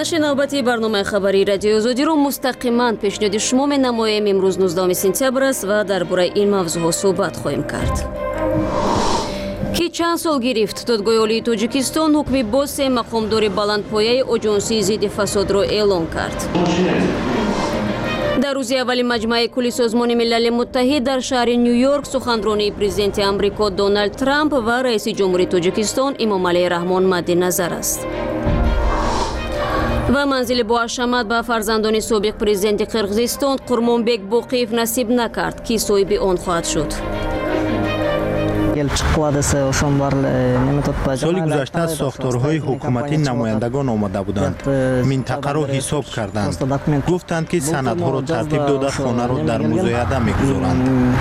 بخش نوبتی برنامه خبری رادیو آزادی رو مستقیما پیشنهاد شما می‌نماییم. امروز 19 سپتامبر است و درباره این موضوع صحبت خواهیم کرد. که چند سال گرفت دادگاه عالی تاجیکستان حکم باز سه مقامدار بلندپایه آژانس ضد فساد را اعلام کرد. در روز اول مجمع کلی سازمان ملل متحد در شهر نیویورک سخنرانی پرزیدنت آمریکا دونالد ترامپ و رئیس جمهوری تاجیکستان امامعلی رحمان مد نظر است. و منزل با حشمت به فرزندان سابق پرزیدنت قرقیزستان قرمانبک باقیف نصیب نکرد که صاحب آن خواهد شد. سال گذشته ساختارهای حکومتی نمایندگان آمده بودند، منطقه را حساب کردند، گفتند که سندها را ترتیب داده خانه را در مزایده می‌گذارند.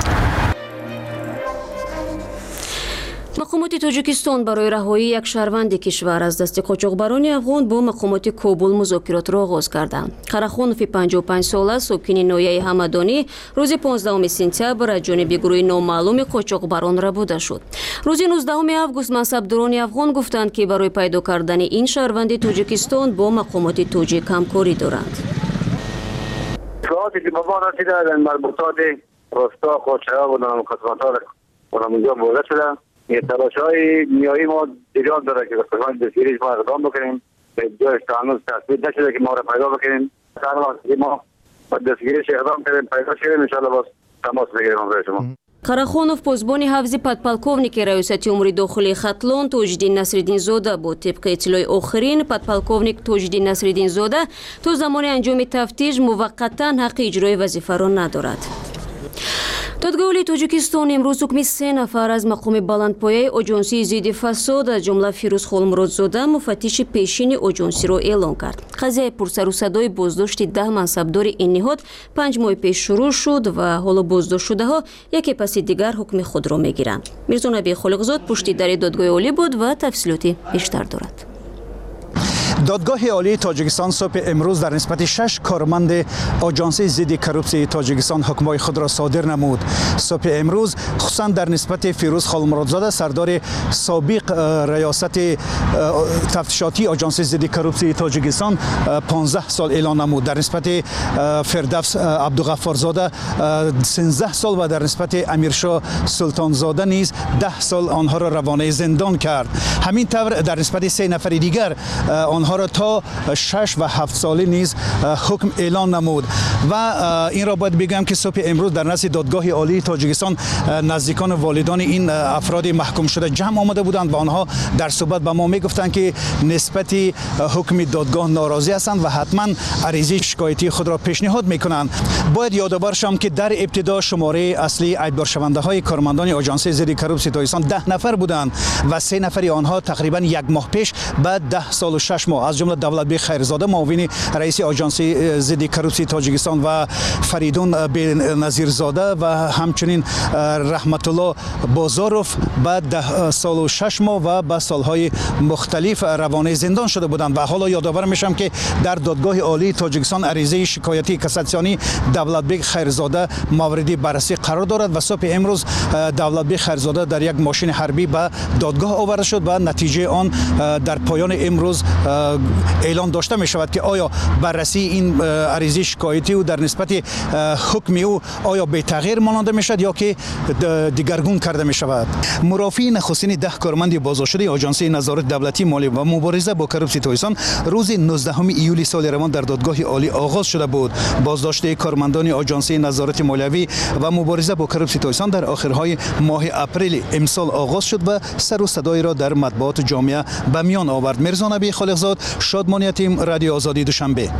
مقامات تاجیکستان برای رهایی یک شهروند کشور از دست قاچاقبران افغان با مقامات کابل مذاکرات را آغاز کردند. قراخانوف 55 ساله ساکن ناحیه همدانی روز 15 سپتامبر از جانب گروه نامعلوم قاچاقبران ربوده شد. روز 19 آگوست منصبداران افغان گفتند که برای پیدا کردن این شهروند تاجیکستان با مقامات تاجیک همکاری دارند. اطلاعاتی که به ما رسیده در مربوطات راستا قاچاق و نامکاتمان‌ها اونجا مورد شده. تلاش‌های نیایی ما جریان داره که قسمت دستگیریش ما اقدام بکنیم. به جایش هنوز تثبیت نشده که ما را پیدا بکنیم. هر وقت که ما با دستگیریش اقدام کردیم پیدا شدیم انشاءالله باز تماس بگیریم برای شما. قراخانوف پاسبان حفظ подполковник ریاست امور داخلی خطلان توجدین نصرالدین زاده بود. طبق اطلاع آخرین подполковник توجدین نصرالدین زاده تا زمان انجام تفتیش موقتا حق اجرای وظیفه را ندارد. دادگاه عالی تاجیکستان امروز حکم 3 نفر از مقام بلندپایه آژانس ضد فساد از جمله فیروز خالمرادزاده مفتش پیشین آژانس را اعلام کرد. قضیه پرسر و صدای بازداشت 10 منصبدار این نهاد 5 ماه پیش شروع شد و حالا بازداشت شده ها یکی پس دیگر حکم خود را میگیرند. میرزا نبی خالقزاد پشت در دادگاه عالی بود و تفصیلاتی بیشتر دارد. دادگاه عالی تاجیکستان صبح امروز در نسبت 6 کارمند آژانس ضد کروپسی تاجیکستان حکمای خود را صادر نمود. صبح امروز خصوصا در نسبت فیروز خالمرادزاده سردار سابق ریاست تفتیشاتی آژانس ضد کروپسی تاجیکستان 15 سال اعلان نمود. در نسبت فردوس عبدالغفارزاده 13 سال و در نسبت امیرشاه سلطانزاده نیز 10 سال آنها را روانه زندان کرد. همین طور در نسبت 3 نفر دیگر آنها را تا 6 و 7 ساله نیز حکم اعلان نمود. و این را باید بگم که صبح امروز در نزد دادگاه عالی تاجیکستان نزدیکان والدان این افراد محکوم شده جمع آمده بودند و آنها در صحبت به ما میگفتند که نسبت حکم دادگاه ناراضی هستند و حتما عریضه شکایتی خود را پیشنهاد میکنند. باید یادآور شوم که در ابتدا شماره اصلی اعتبار شونده های کارمندان آژانس ضد کروپسی تاجیکستان 10 نفر بودند و 3 نفر آنها تقریبا 1 ماه پیش بعد 10 سال و 6 ماه از جمله دولتبک خیرزاده معاون رئیس آژانس ضد کروپسی تاجیکستان و فریدون بنظیرزاده و همچنین رحمت الله بازاروف بعد 10 سال و 6 ماه و به سالهای مختلف روانه زندان شده بودند. و حالا یادآور میشم که در دادگاه عالی تاجیکستان عریضه شکایتی کاساسیونی دولتبک خیرزاده موردی بررسی قرار دارد و صبح امروز دولتبک خیرزاده در یک ماشین حربی به دادگاه آورده شد و نتیجه آن در پایان امروز اعلان داشته می شود که آیا بررسی این عریضه شکایتی و در نسبت حکم او آیا به تغییر ماننده می شود یا که دیگرگون کرده می شود. مرافعین نخستین 10 کارمند بازداشته آژانس نظارت دولتی مالی و مبارزه با کروپسی تاجیکستان روز 19 ایولی سال روان در دادگاه عالی آغاز شده بود. بازداشت کارمندان آژانس نظارت مالیوی و مبارزه با کروپسی تاجیکستان در آخرهای ماه اپریل امسال آغاز شد و سر و صدای را در مطبوعات جامعه به میان آورد. میرزا نبی خالقزاد، شادمانی تیم رادیو آزادی دوشنبه.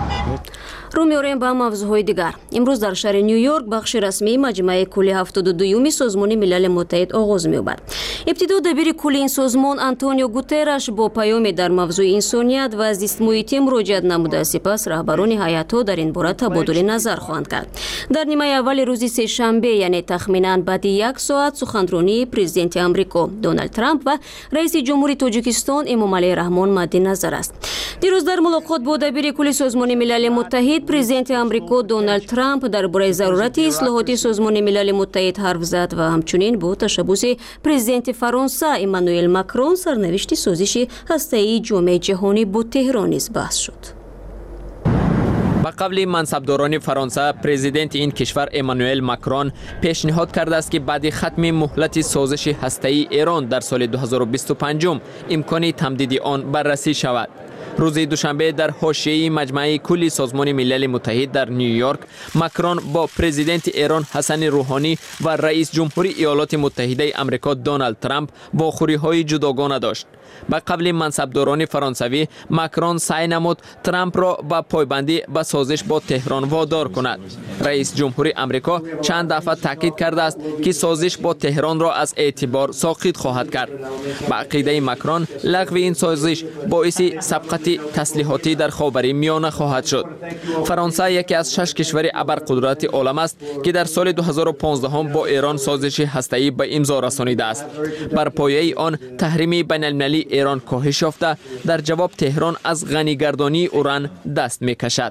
رو می‌آوریم به موضوعهای دیگر. امروز در شهر نیویورک بخش رسمی مجمع کلی 72 سازمان ملل متحد آغاز می‌یابد. ابتدا دبیر کلی این سازمان آنتونیو گوترش با پیام در موضوع انسانیت و زیست محیطی مراجعت نموده. سپس رهبران هیئت‌ها در این باره تبادل نظر خواهند کرد. در نیمه اول روز سه شنبه یعنی تخمیناً بعد 1 ساعت سخنرانی پرزیدنت آمریکا دونالد ترامپ و رئیس جمهوری تاجیکستان امامعلی رحمان مد نظر است. دیروز در ملاقات با دبیر کلی سازمان ملل ملل متحد президенти амрико Дональд Трамп дарбораи зарурати ислоҳоти созмони милали муттаҳид ҳарф зад ва ҳамчунин бо ташаббуси президенти Фаронса Эммануэл Макрон сарнавишти созиши ҳастаии ҷомеаи ҷаҳонӣ бо Теҳрон низ баҳс шуд. ба қавли мансабдорони Фаронса, президенти ин кишвар Эммануэл Макрон пешниҳод кардааст ки баъди хатми муҳлати созиши ҳастаии Эрон дар соли 2025 имкони тамдиди он баррасӣ шавад. рӯзи душанбе дар ҳошияи маҷмӯи кулли созмони милали муттаҳид дар Нью-Йорк, Макрон бо президенти Эрон Ҳасани Рӯҳонӣ ва раис ҷумҳури Иёлоти Муттаҳидаи Амрико Дональд Трамп вохӯриҳои ҷудогона дошт. ба қавли мансабдорони фаронсавӣ, Макрон саъй намуд Трампро ба пойбандӣ ба созиш бо Теҳрон водор кунад. раис ҷумҳури Амрико чанд дафъа таъкид кардааст ки созиш бо Теҳронро аз эътибор соқит хоҳад кард. ба ақидаи Макрон, лағви ин созиш боиси сабқати таслиҳотӣ дар Ховари Миёна хоҳад шуд. Фаронса яке аз 6 кишвари абарқудрати олам аст ки дар соли 2015 бо Эрон созиши ҳастаӣ ба имзо расонидааст. бар пояи он таҳрими байналмилалии Эрон коҳиш ёфта, дар ҷавоб Теҳрон аз ғанигардонии уран даст мекашад.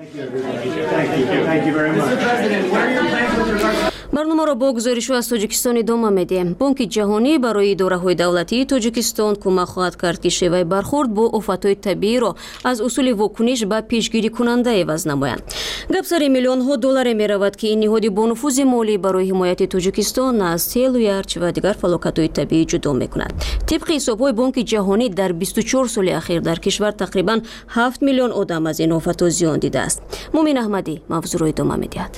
барномаро бо гузоришу аз Тоҷикистон идома медиҳем. Бонки ҷаҳонӣ барои идораҳои давлатии Тоҷикистон кӯмак хоҳад кард ки шеваи бархурд бо офатҳои табииро аз усули вокуниш ба пешгирикунанда эваз намоянд. гап сари миллионҳо долларе меравад ки ин ниҳоди бонуфузи молӣ барои ҳимояти Тоҷикистон аз селу ярч ва дигар фалокатҳои табиӣ ҷудо мекунад. тибқи ҳисобҳои Бонки ҷаҳонӣ дар 24 соли ахир дар кишвар тақрибан 7 миллион одам аз ин офатҳо зиён дидааст. Мумин Аҳмадӣ мавзӯъро идома медиҳад.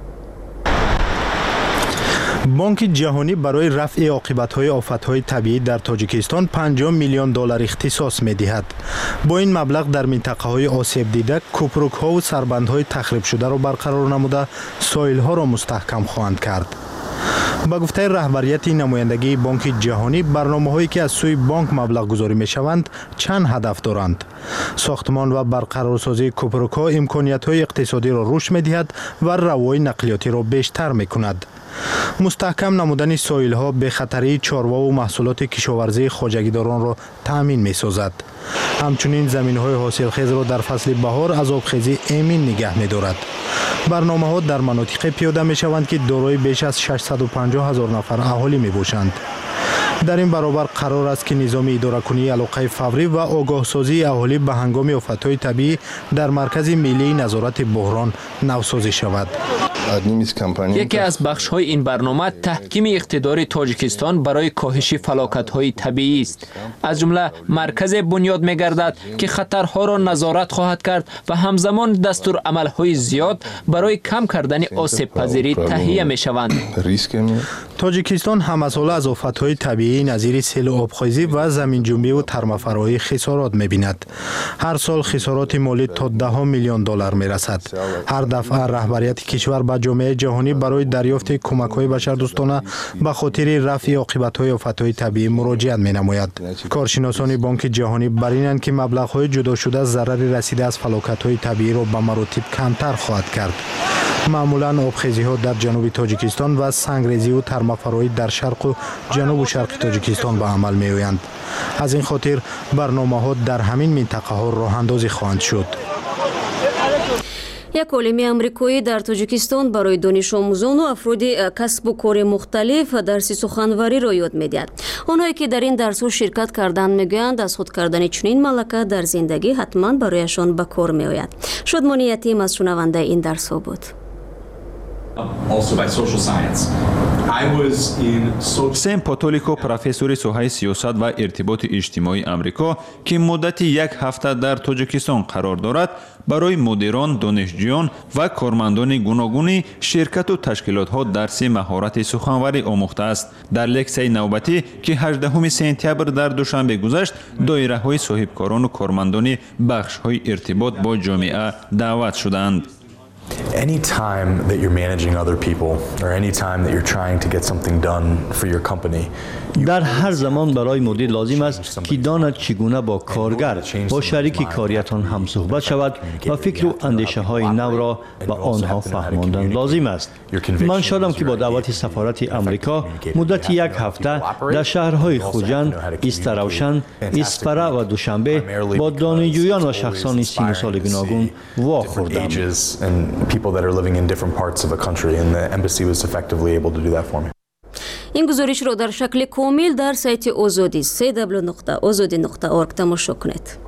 бонки ҷаҳонӣ барои рафъи оқибатҳои офатҳои табиӣ дар Тоҷикистон 50 миллион доллар ихтисос медиҳад. бо ин маблағ дар минтақаҳои осебдида кӯпрукҳову сарбандҳои тахрибшударо барқарор намуда, соилҳоро мустаҳкам хоҳанд кард. ба гуфтаи раҳбарияти намояндагии Бонки ҷаҳонӣ, барномаҳое ки аз сӯи бонк маблағгузорӣ мешаванд, чанд ҳадаф доранд. сохтмон ва барқарорсозии кӯпрукҳо имкониятҳои иқтисодиро рушд медиҳад ва равои нақлиётиро бештар мекунад. мустаҳкам намудани соилҳо бехатарии чорвову маҳсулоти кишоварзии хоҷагидоронро таъмин месозад. ҳамчунин заминҳои ҳосилхезро дар фасли баҳор аз обхезӣ эмин нигаҳ медорад. барномаҳо дар манотиқе пиёда мешаванд ки дорои беш аз 650 000 нафар аҳолӣ мебошанд. дар ин баробар қарор аст ки низоми идоракунии алоқаи фаврӣ ва огоҳсозии аҳолӣ ба ҳангоми офатҳои табиӣ дар маркази миллии назорати буҳрон навсозӣ шавад. яке аз бахшҳои ин барнома таҳкими иқтидори Тоҷикистон барои коҳиши фалокатҳои табиӣ аст. аз ҷумла марказе бунёд мегардад ки хатарҳоро назорат хоҳад кард ва ҳамзамон дастурамалҳои зиёд барои кам кардани осебпазирӣ таҳия мешаванд. Тоҷикистон ҳамасола аз офатҳои табиӣ назири селу обхезӣ ва заминҷунбиву тармафароӣ хисорот мебинад. ҳар сол хисороти молӣ то 10 миллион доллар мерасад. ҳар дафъа раҳбарияти кишвар ба ҷомеаи ҷаҳонӣ барои дарёфти кӯмакҳои башардӯстона ба хотири рафъи оқибатҳои офатҳои табиӣ муроҷиат менамояд. коршиносони Бонки ҷаҳонӣ бар инанд ки маблағҳои ҷудошуда зарари расида аз фалокатҳои табииро ба маротиб камтар хоҳад кард. маъмулан обхезиҳо дар ҷануби Тоҷикистон ва сангрезиву тармафароӣ дар шарқу ҷанубу шарқи Тоҷикистон ба амал меоянд. аз ин хотир барномаҳо дар ҳамин минтақаҳо роҳандозӣ хоҳанд шуд. як олими амрикоӣ дар Тоҷикистон барои донишомӯзону афроди касбу кори мухталиф дарси суханвариро ёд медиҳад. онҳое ки дар ин дарсҳо ширкат карданд мегӯянд аз худ кардани чунин малака дар зиндагӣ ҳатман барояшон ба кор меояд. Шодмони Ятим аз шунавандаи ин дарсҳо буд. Сэм Потолико, профессори соҳаи сиёсат ва иртиботи иҷтимоии Амрико, ки муддати 1 ҳафта дар Тоҷикистон қарор дорад, барои мудирон, донишҷӯён ва кормандони гуногуни ширкату ташкилотҳо дарси маҳорати суханварӣ омӯхтааст. дар лексияи навбатӣ, ки 18 сентябр дар душанбе гузашт, доираҳои соҳибкорону кормандони бахшҳои иртибот бо ҷомеа даъват шуданд. Any time that you're managing other people or any time that you're trying to get something done for your company, در هر زمان برای مدیر لازم است که داند چگونه با کارگر با شریک کاریتان هم صحبت شود و فکر و اندیشه های نو را به آنها فهماندن لازم است. من شادم که با دعوت سفارت امریکا مدت یک هفته در شهرهای خوجند، ایستروشن، ایسپره و دوشنبه با دانشجویان و شخصان سین و سال گوناگون واخوردم. این گزارش را در شکل کامل در سایت آزادی www.azadi.org تماشا کنید.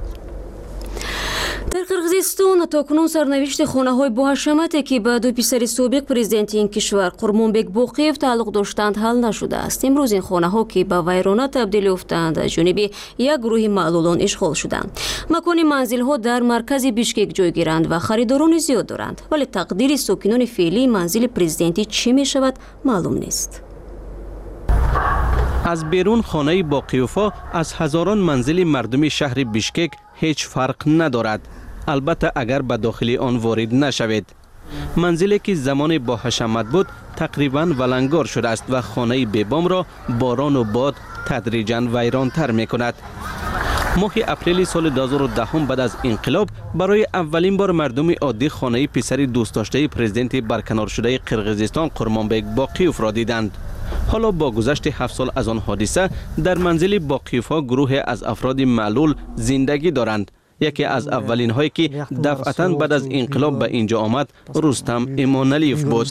در قرغیزستان تاکنون سرنوشت خانه‌های با حشمتی که به دو پسر سابق پرزیدنت این کشور قرمانبک باقیف تعلق داشتند حل نشده است. امروز این خانه‌ها که به ویرانه تبدیل یافتند از جانب یک گروه معلولان اشغال شدند. مکان منزل‌ها در مرکز بیشکک جای گیرند و خریداران زیاد دارند، ولی تقدیر ساکنان فعلی منزل پرزیدنتی چی می شود معلوم نیست. از بیرون خانه باقیوفا از هزاران منزل مردم شهر بیشکک هیچ فرق ندارد، البته اگر به داخل آن وارد نشوید. منزلی که زمان با حشمت بود تقریبا ولنگار شده است و خانه ببام را باران و باد تدریجاً ویران تر می کند. ماه اپریل سال 2010 بعد از انقلاب برای اولین بار مردم عادی خانه پسر دوست داشته پرزیدنت برکنار شده قرغیزستان قرمانبک باقیوف را دیدند. حالا با گذشت 7 سال از آن حادثه در منزل باقیوفا گروه از افراد معلول زندگی دارند. یکی از اولین هایی که دفعتاً بعد از انقلاب به اینجا آمد رستم ایمانعلیف بود.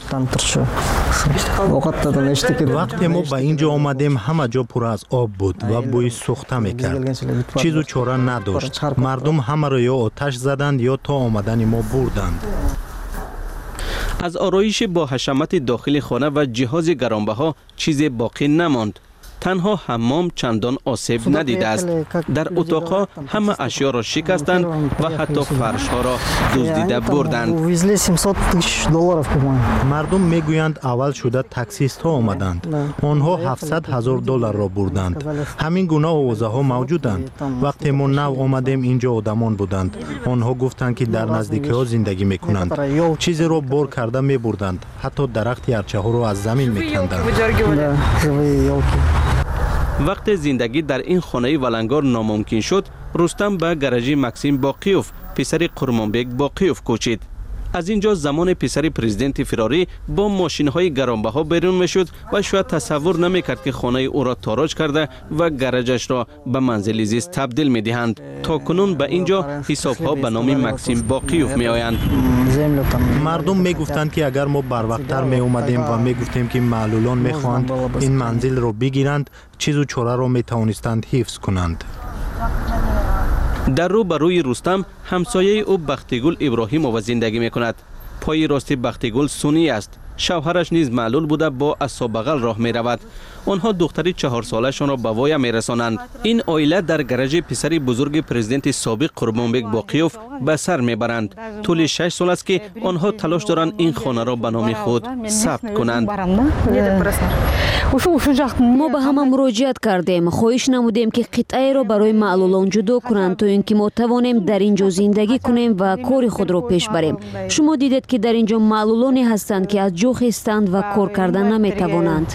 وقتی ما به اینجا آمدیم همه جا پر از آب بود و بوی سوخته میکرد. چیز و چاره نداشت. مردم همه را یا آتش زدند یا تا آمدن ما بردند. از آرایش با حشمت داخل خانه و جهاز گرانبها چیزی باقی نماند. تنها حمام چندان آسیب ندیده است. در اتاقها همه اشیا را شکستند و حتی فرش ها را دزدیده بردند. مردم میگویند اول شده تاکسیست ها آمدند. آنها $700,000 را بردند. همین گونه آوازه ها موجودند. وقتی ما نو آمدیم اینجا آدمان بودند. آنها گفتند که در نزدیکی ها زندگی میکنند. چیزی را بار کرده میبردند. حتی درخت یرچه ها را از زمین میکندند. وقت زندگی در این خانه ولنگار ناممکن شد، رستم به گراژ مکسیم باقیوف پسر قرمانبک باقیوف کوچید. از اینجا زمان پسر پرزیدنت فراری با ماشین‌های گرانبها بیرون میشد و شاید تصور نمیکرد که خانه او را تاراج کرده و گراژش را به منزل زیست تبدیل می‌دهند. تا کنون به اینجا حساب‌ها به نام مکسیم باقیوف می‌آیند. مردم میگفتند که اگر ما بروقتر می اومدیم و میگفتیم که معلولان میخواهند این منزل را بگیرند، چیز و چاره را میتوانستند حفظ کنند. در رو بروی رستم همسایه او بختیگل ابراهیمووا زندگی می کند. پای راست بختیگل سنی است. شوهرش نیز معلول بوده با عصا بغل راه می رود. آنها دختری 4 سالشان را به وای می رسانند. این عائله در گراژ پسر بزرگ پرزیدنت سابق قرمانبک باقیوف به سر می برند. طول 6 سال است که آنها تلاش دارند این خانه را به نام خود ثبت کنند. ما به همه مراجعت کردیم. خواهش نمودیم که قطعه را برای معلولان جدا کنند تا اینکه ما توانیم در اینجا زندگی کنیم و کار خود را پیش بریم. شما دیدید که در اینجا معلولانی هستند که از جا خیستند و کار کردن نمی توانند.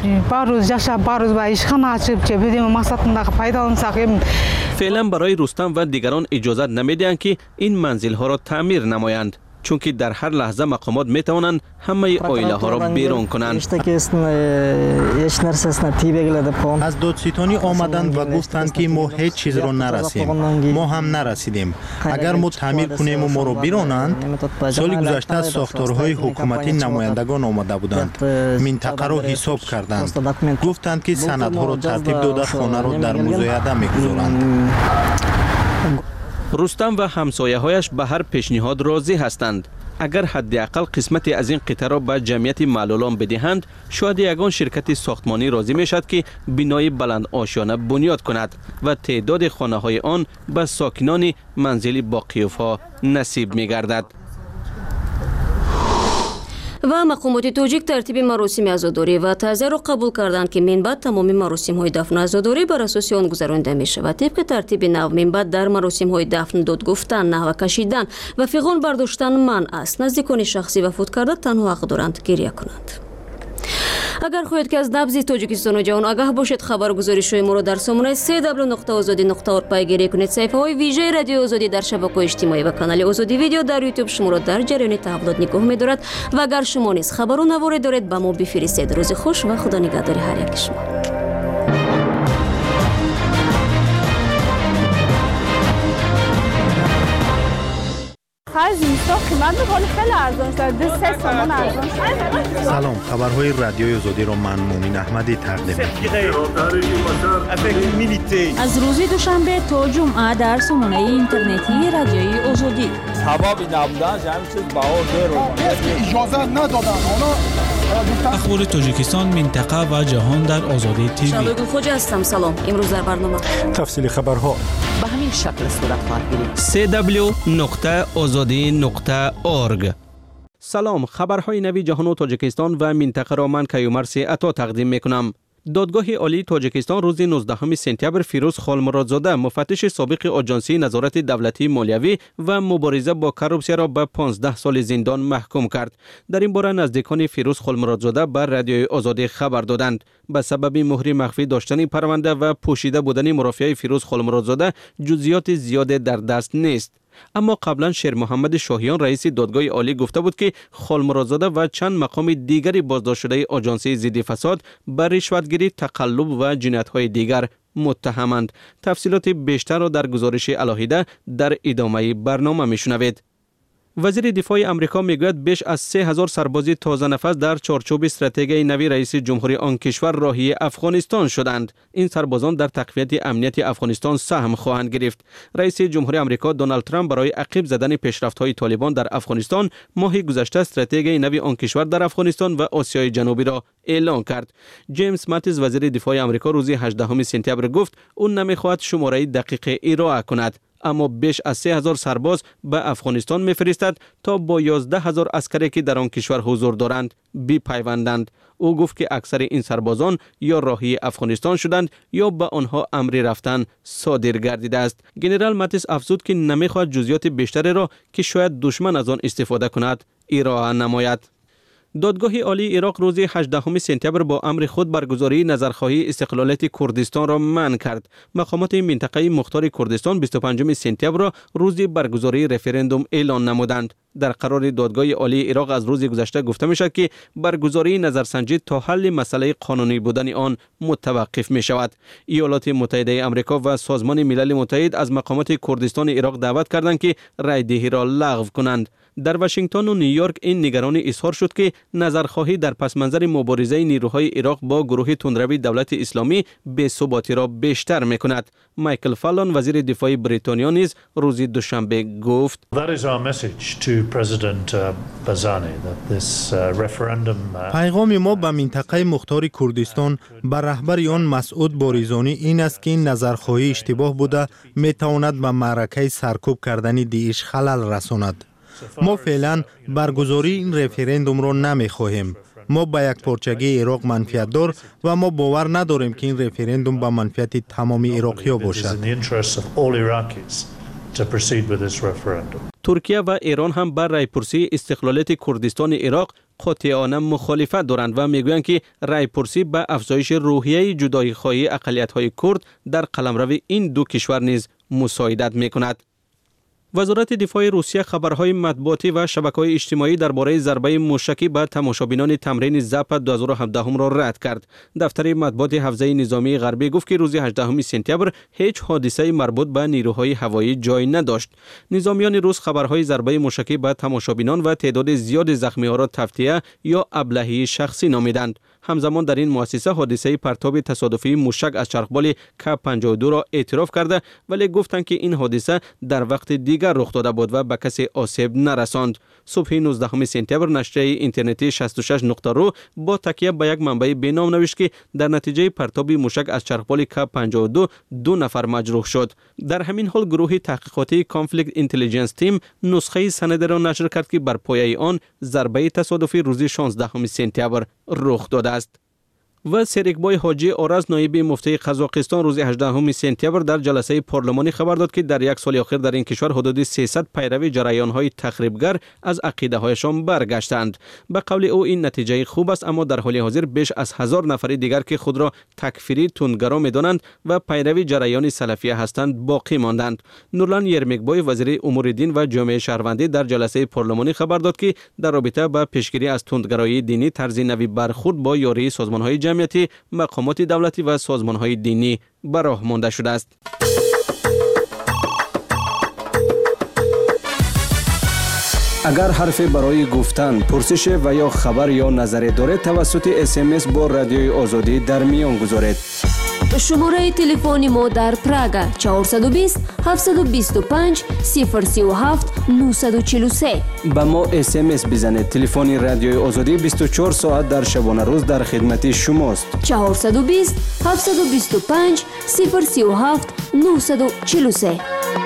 فعلا برای رستم و دیگران اجازه نمیدهند که این منزل ها را تعمیر نمایند، چون که در هر لحظه مقامات می توانند همه عائله ها را بیرون کنند. از دادستانی آمدند و گفتند که ما هیچ چیز را نرسیم. ما هم نرسیدیم. اگر ما تعمیر کنیم و ما را بیرونند، سال گذشته از ساختارهای حکومتی نمایندگان آمده بودند. منطقه را حساب کردند. گفتند که سندها را ترتیب داده خانه را در مزایده میگذارند. رستم و همسایه‌هایش به هر پیشنهاد راضی هستند. اگر حداقل قسمتی از این قطعه را به جمعیت معلولان بدهند، شاید یگان شرکت ساختمانی راضی میشد که بنای بلند آشیانه بنیاد کند و تعداد خانه‌های آن به ساکنان منزل باقیوفا نصیب می‌گردد. و مقامات تاجیک ترتیب مراسم عزاداری و تعزیه را قبول کردند که من بعد تمام مراسم های دفن و عزاداری بر اساس آن گذرانده می شود. طبق ترتیب نو من بعد در مراسم های دفن داد گفتن، نحوه کشیدن و فیغان برداشتن منع است. نزدیکان شخصی وفات کرده تنها حق دارند گریه کنند. اگر خواهید که از نبض تاجیکستان و جهان آگاه باشید، خبرگزاری‌های ما را در سامانه www.azadi.org پیگیری کنید. صفحه‌های ویژه رادیو آزادی در شبکه‌های اجتماعی و کانال آزادی ویدیو در یوتیوب شما را در جریان تحولات نگاه می‌دارد و اگر شما نیز خبر و نواری دارید به ما بفرستید. روز خوش و خدا نگهدار هر یک شما. سلام، خبرهای رادیوی آزادی را من مومن احمدی تقدیم می‌کنم. از روز دوشنبه تا جمعه در سامانه اینترنتی رادیوی آزادی. اخبار تاجیکستان، منطقه و جهان در آزادی تیوی. شبگون خوش هستم. سلام. امروز در برنامه تفصیل خبرها به همین شکل صورت خواهد گرفت. www.azadi.org. سلام، خبرهای نوی جهان و تاجیکستان و منطقه را من کیومرث عطا تقدیم میکنم. دادگاه عالی تاجیکستان روز 19 سپتامبر فیروز خالمرادزاده، مفتش سابق آژانسی نظارت دولتی مالیوی و مبارزه با کروپسیا را به 15 سال زندان محکوم کرد. در این باره نزدیکان فیروز خالمرادزاده بر رادیوی آزادی خبر دادند. به سبب مهر مخفی داشتن پرونده و پوشیده بودن مرافعه فیروز خالمرادزاده جزئیات زیاد در دست نیست. اما قبلا شیر محمد شاهیان رئیس دادگاه عالی گفته بود که خالمرادزاده و چند مقام دیگری بازداشت شده آژانسی ضد فساد بر رشوتگیری، تقلب و جنایت‌های دیگر متهمند. تفصیلات بیشتر را در گزارش علاهیده در ادامه برنامه میشنوید. وزیر دفاع امریکا میگوید بیش از 3000 سرباز تازه نفس در چارچوب استراتژی نوی رئیس جمهوری آن کشور راهی افغانستان شدند. این سربازان در تقویت امنیت افغانستان سهم خواهند گرفت. رئیس جمهوری امریکا دونالد ترامپ برای عقب زدن پیشرفت‌های طالبان در افغانستان ماه گذشته استراتژی نوی آن کشور در افغانستان و آسیای جنوبی را اعلام کرد. جیمز ماتیس وزیر دفاع امریکا روز 18 سپتامبر گفت اون نمیخواهد شماره دقیق ارائه کند، اما بیش از 3000 سرباز به افغانستان میفرستد تا با 11000 عسکری که در آن کشور حضور دارند بپیوندند. او گفت که اکثر این سربازان یا راهی افغانستان شدند یا به آنها امر رفتن صادر گردیده است. ژنرال ماتیس افزود که نمیخواهد جزئیات بیشتری را که شاید دشمن از آن استفاده کند ارائه نماید. دادگاه عالی عراق روز 18 سپتامبر با امر خود برگزاری نظرخواهی استقلالیت کردستان را منع کرد. مقامات منطقه مختار کردستان 25 سپتامبر را روز برگزاری رفراندوم اعلان نمودند. در قرار دادگاه عالی عراق از روز گذشته گفته می شود که برگزاری نظرسنجی تا حل مسئله قانونی بودن آن متوقف می شود. ایالات متحده آمریکا و سازمان ملل متحد از مقامات کردستان عراق دعوت کردند که رای دهی را لغو کنند. در واشنگتن و نیویورک این نگرانی اظهار شد که نظرخواهی در پس منظر مبارزه نیروهای عراق با گروه تندروی دولت اسلامی بی‌ثباتی را بیشتر می‌کند. مایکل فالون وزیر دفاع بریتانیا نیز روز دوشنبه گفت پیغام ما به منطقه مختار کردستان بر رهبر آن مسعود باریزانی این است که این نظرخواهی اشتباه بوده میتواند به معرکه سرکوب کردن داعش خلل رساند. ما فعلا برگزاری این رفراندوم را نمی خواهیم. ما با یک پارچگی عراق منفعت دار و ما باور نداریم که این رفراندوم با منفعت تمام عراقی‌ها باشد. ترکیه و ایران هم بر رایپرسی استقلالیت کردستان عراق قاطعانه مخالفت دارند و میگویند که رایپرسی به افزایش روحیه جدایی‌خواهی اقلیت‌های کرد در قلمرو این دو کشور نیز مساعدت می‌کند. وزارت دفاع روسیه خبرهای مطبوعاتی و شبکه‌های اجتماعی درباره ضربه موشکی به تماشابینان تمرین زاپ 2017 را رد کرد. دفتر مطبوعات حوزه نظامی غربی گفت که روز 18 سپتامبر هیچ حادثه مربوط به نیروهای هوایی جای نداشت. نظامیان روس خبرهای ضربه موشکی به تماشابینان و تعداد زیاد زخمی‌ها را تفتیه یا ابلهی شخصی نامیدند. همزمان در این مؤسسه حادثه پرتاب تصادفی موشک از چرخبال کپ 52 را اعتراف کرده، ولی گفتند که این حادثه در وقت دیگر رخ داده بود و به کسی آسیب نرساند. صبح 19 سپتامبر نشریه اینترنتی 66.ru با تکیه به یک منبع بینام نوشت که در نتیجه پرتاب موشک از چرخبال کپ 52 2 نفر مجروح شد. در همین حال گروه تحقیقاتی کانفلیکت اینتلیجنس تیم نسخه سند را نشر کرد که بر پایه آن ضربه تصادفی روز 16 سپتامبر رخ داده است. و سریکبای حاجی آرز نایب مفتی قزاقستان روز 18 سپتامبر در جلسه پارلمانی خبر داد که در یک سال اخیر در این کشور حدود 300 پیروی جریان‌های تخریبگر از عقیده‌هایشان برگشتند. به قول او این نتیجه خوب است، اما در حال حاضر بیش از 1000 نفر دیگر که خود را تکفیری تندگرا می‌دانند و پیروی جریان سلفیه هستند باقی ماندند. نورلان یرمیکبای وزیر امور دین و جامعه شهروندی در جلسه پارلمانی خبر داد که در رابطه با پیشگیری از تندگرایی دینی طرز نوی برخورد با یاری سازمان‌های جمعیتی، مقامات دولتی و سازمان‌های دینی به راه مانده شده است. اگر حرفی برای گفتن، پرسش و یا خبر یا نظری دارید توسط SMS با رادیوی آزادی در میان گذارید. شماره تلفنی ما در پراگ 420 725 037 943. با ما SMS بزنید. تلفن رادیوی آزادی 24 ساعت در شبانه روز در خدمت شماست. 420 725 037 943.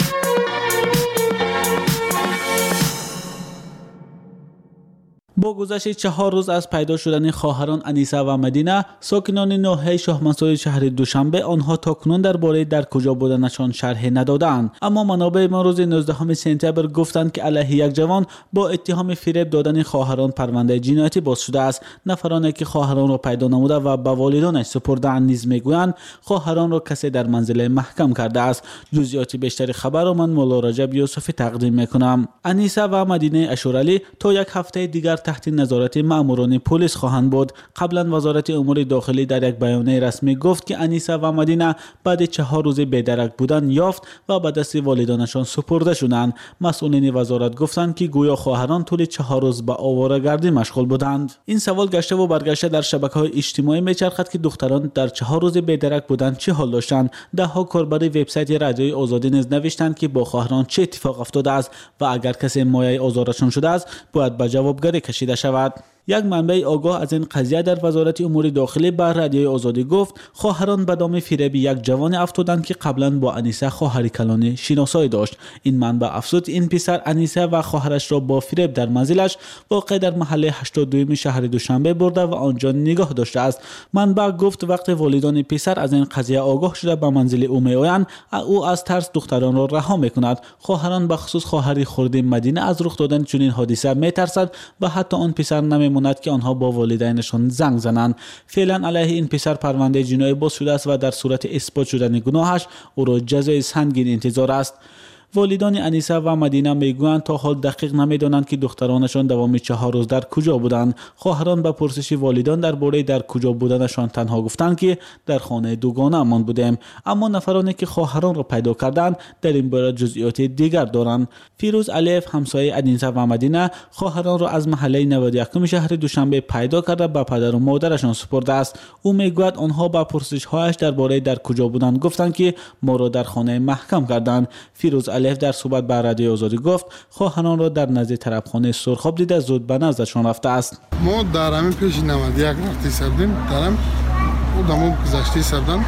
با گذشت 4 روز از پیدا شدن خواهران انیسه و مدینه، ساکنان ناحیه شاه منصور شهر دوشنبه آنها تاکنون درباره در کجا بودنشان شرح ندادند. اما منابع ما روز 19 سپتامبر گفتند که علیه یک جوان با اتهام فریب دادن خواهران پرونده جنایتی باز شده است. نفرانی که خواهران را پیدا نموده و به والدانش سپرده‌اند نیز میگویند خواهران را کسی در منزل محکم کرده است. جزئیات بیشتر خبر را من مولا رجب یوسفی تقدیم میکنم. انیسه و مدینه اشورالی تا یک هفته دیگر تحت نظارت ماموران پلیس خواهند بود. قبلا وزارت امور داخلی در یک بیانیه رسمی گفت که انیسه و مدینه بعد 4 روز بی‌درک بودن یافت و به دست والدانشان سپرده شدند. مسئولین وزارت گفتند که گویا خواهران طول 4 روز به آواره‌گردی مشغول بودند. این سوال گشته و برگشته در شبکه‌های اجتماعی میچرخد که دختران در 4 روز بی‌درک بودن چه حال داشتند. ده‌ها کاربر وبسایت رادیوی آزادی نیز نوشتند که با خواهران چه اتفاق افتاده است و اگر کسی مایه آزارشان شده است باید به جوابگری کشیده شود. یک منبع آگاه از این قضیه در وزارت امور داخلی به رادیوی آزادی گفت خواهران به دام فریب یک جوان افتادند که قبلا با انیسه خواهر کلانی شناسایی داشت. این منبع افزود این پسر انیسه و خواهرش را با فریب در منزلش واقع در محله 82 شهر دوشنبه برده و آنجا نگاه داشته است. منبع گفت وقتی والدان پسر از این قضیه آگاه شده به منزل او میآیند، او از ترس دختران را رها میکند. خواهران به خصوص خواهر خرد مدینه از رخ دادن چنین حادثه میترسد و حتی آن پسر نمیماند که آنها با والدینشان زنگ زنند. فعلا علیه این پسر پرونده جنایی باز شده است و در صورت اثبات شدن گناهش او را جزای سنگین انتظار است. والدان انیسه و مدینه میگویند تا حال دقیق نمیدانند که دخترانشان دوام 4 روز در کجا بودند. خواهران به پرسش والدان درباره در کجا بودنشان تنها گفتند که در خانه دوگانه مان بودیم، اما نفرانی که خواهران را پیدا کردند در این باره جزئیات دیگر دارند. فیروز الیف همسایه انیسه و مدینه خواهران را از محله 91 شهر دوشنبه پیدا کرده به پدر و مادرشان سپرده است. او میگوید آنها به پرسش‌هایش درباره در کجا بودند گفتند که ما را در خانه محکم کردند. فیروز الیف در صحبت با رادیوی آزادی گفت خواهران را در نزد طرفخانه سرخاب دیده زود به نزدشان رفته است. ما در همین پیش 91 وقتی سردیم درم او دمو گذشته سردم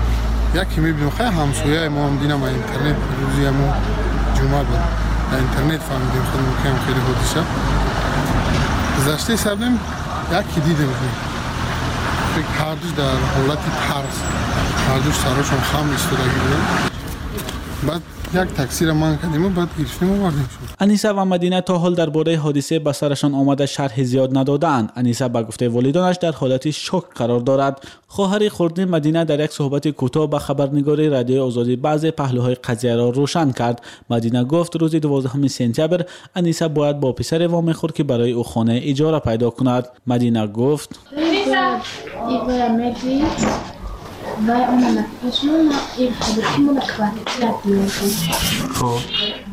یکی میبینم خیلی همسایه ما هم دیدم اینترنت روزی ما جمعه بود در اینترنت فهمیدیم خودمون که هم خیلی حادثه گذشته سردیم یکی دیدم فکر هر دوش در حالت ترس هر دوش سراشون خم ایستادگی بودن. بعد یک تاکسی را من کردیم و بعد گرفتیم و بردیم شد. انیسه و مدینه تا حال درباره حادثه به سرشان آمده شرح زیاد ندادند. انیسه به گفته والدانش در حالت شوک قرار دارد. خواهر خرد مدینه در یک صحبت کوتاه به خبرنگار رادیوی آزادی بعضی پهلوهای قضیه را روشن کرد. مدینه گفت روز 12 سپتامبر انیسه باید با پسر وام خورد که برای او خانه اجاره پیدا کند. مدینه گفت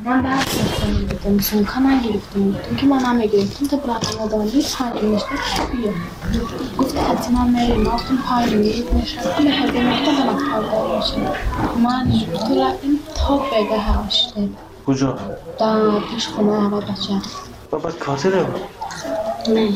من درس می‌خوندم سونکا نگرفتم که من هم نگرفتم تا براتون دادم 5 نوشته بیا گفت حتما میریم گفتم 5 نوشته به هر دو نقطه دارم میشه من تو رفتیم تا به هاشته کجا در پیش خونه اول بچه بابا کاتره نه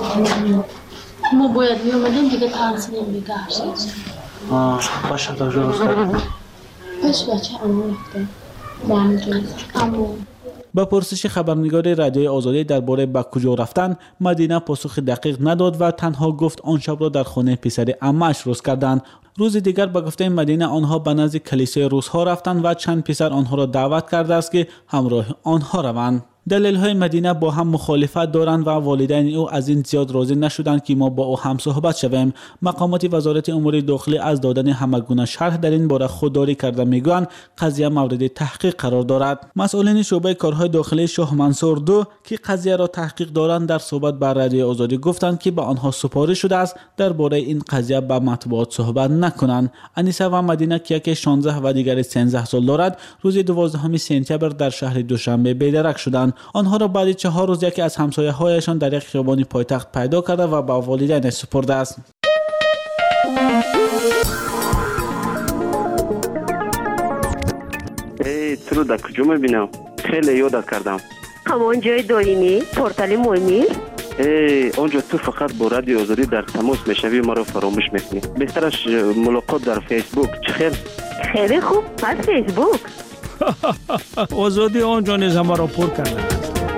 ما باید میومدیم دیگه ترسیدیم دیگه هاشته باشه تا درست کردم پس بچه اما رفته اما با پرسش خبرنگار رادیوی آزادی درباره به کجا رفتن، مدینه پاسخ دقیق نداد و تنها گفت آن شب را در خانه پسر عمه‌اش روز کردند. روز دیگر به گفته مدینه آنها به نزد کلیسای روس‌ها رفتند و چند پسر آنها را دعوت کرده است که همراه آنها روند. دلیل‌های مدینه با هم مخالفت دارند و والدین او از این زیاد راضی نشدند که ما با او هم صحبت شویم. مقامات وزارت امور داخلی از دادن همگونه شرح در این باره خودداری کرده میگویند قضیه مورد تحقیق قرار دارد. مسئولین شعبه کارهای داخلی شاه منصور دو که قضیه را تحقیق دارند در صحبت با رادیوی آزادی گفتند که به آنها سپارش شده است درباره این قضیه به مطبوعات صحبت نکنند. انیسه و مدینه که یکی 16 و دیگری 13 سال دارد روز 12 سپتامبر در شهر دوشنبه بی‌درک شدند. آنها را بعد 4 روز یکی از همسایه‌هایشان در یک خیابان پایتخت پیدا کرده و به والدین سپرده است. تو رو در کجا میبینم؟ خیلی یادت کردم. همان جای دائمی پورتال مهمی؟ آنجا تو فقط با رادیو آزادی در تماس میشوی ما رو فراموش میکنی. بهترش ملاقات در فیسبوک. چه خیلی خوب. پس فیسبوک آزادی آنجا نیز همه را پر کرده.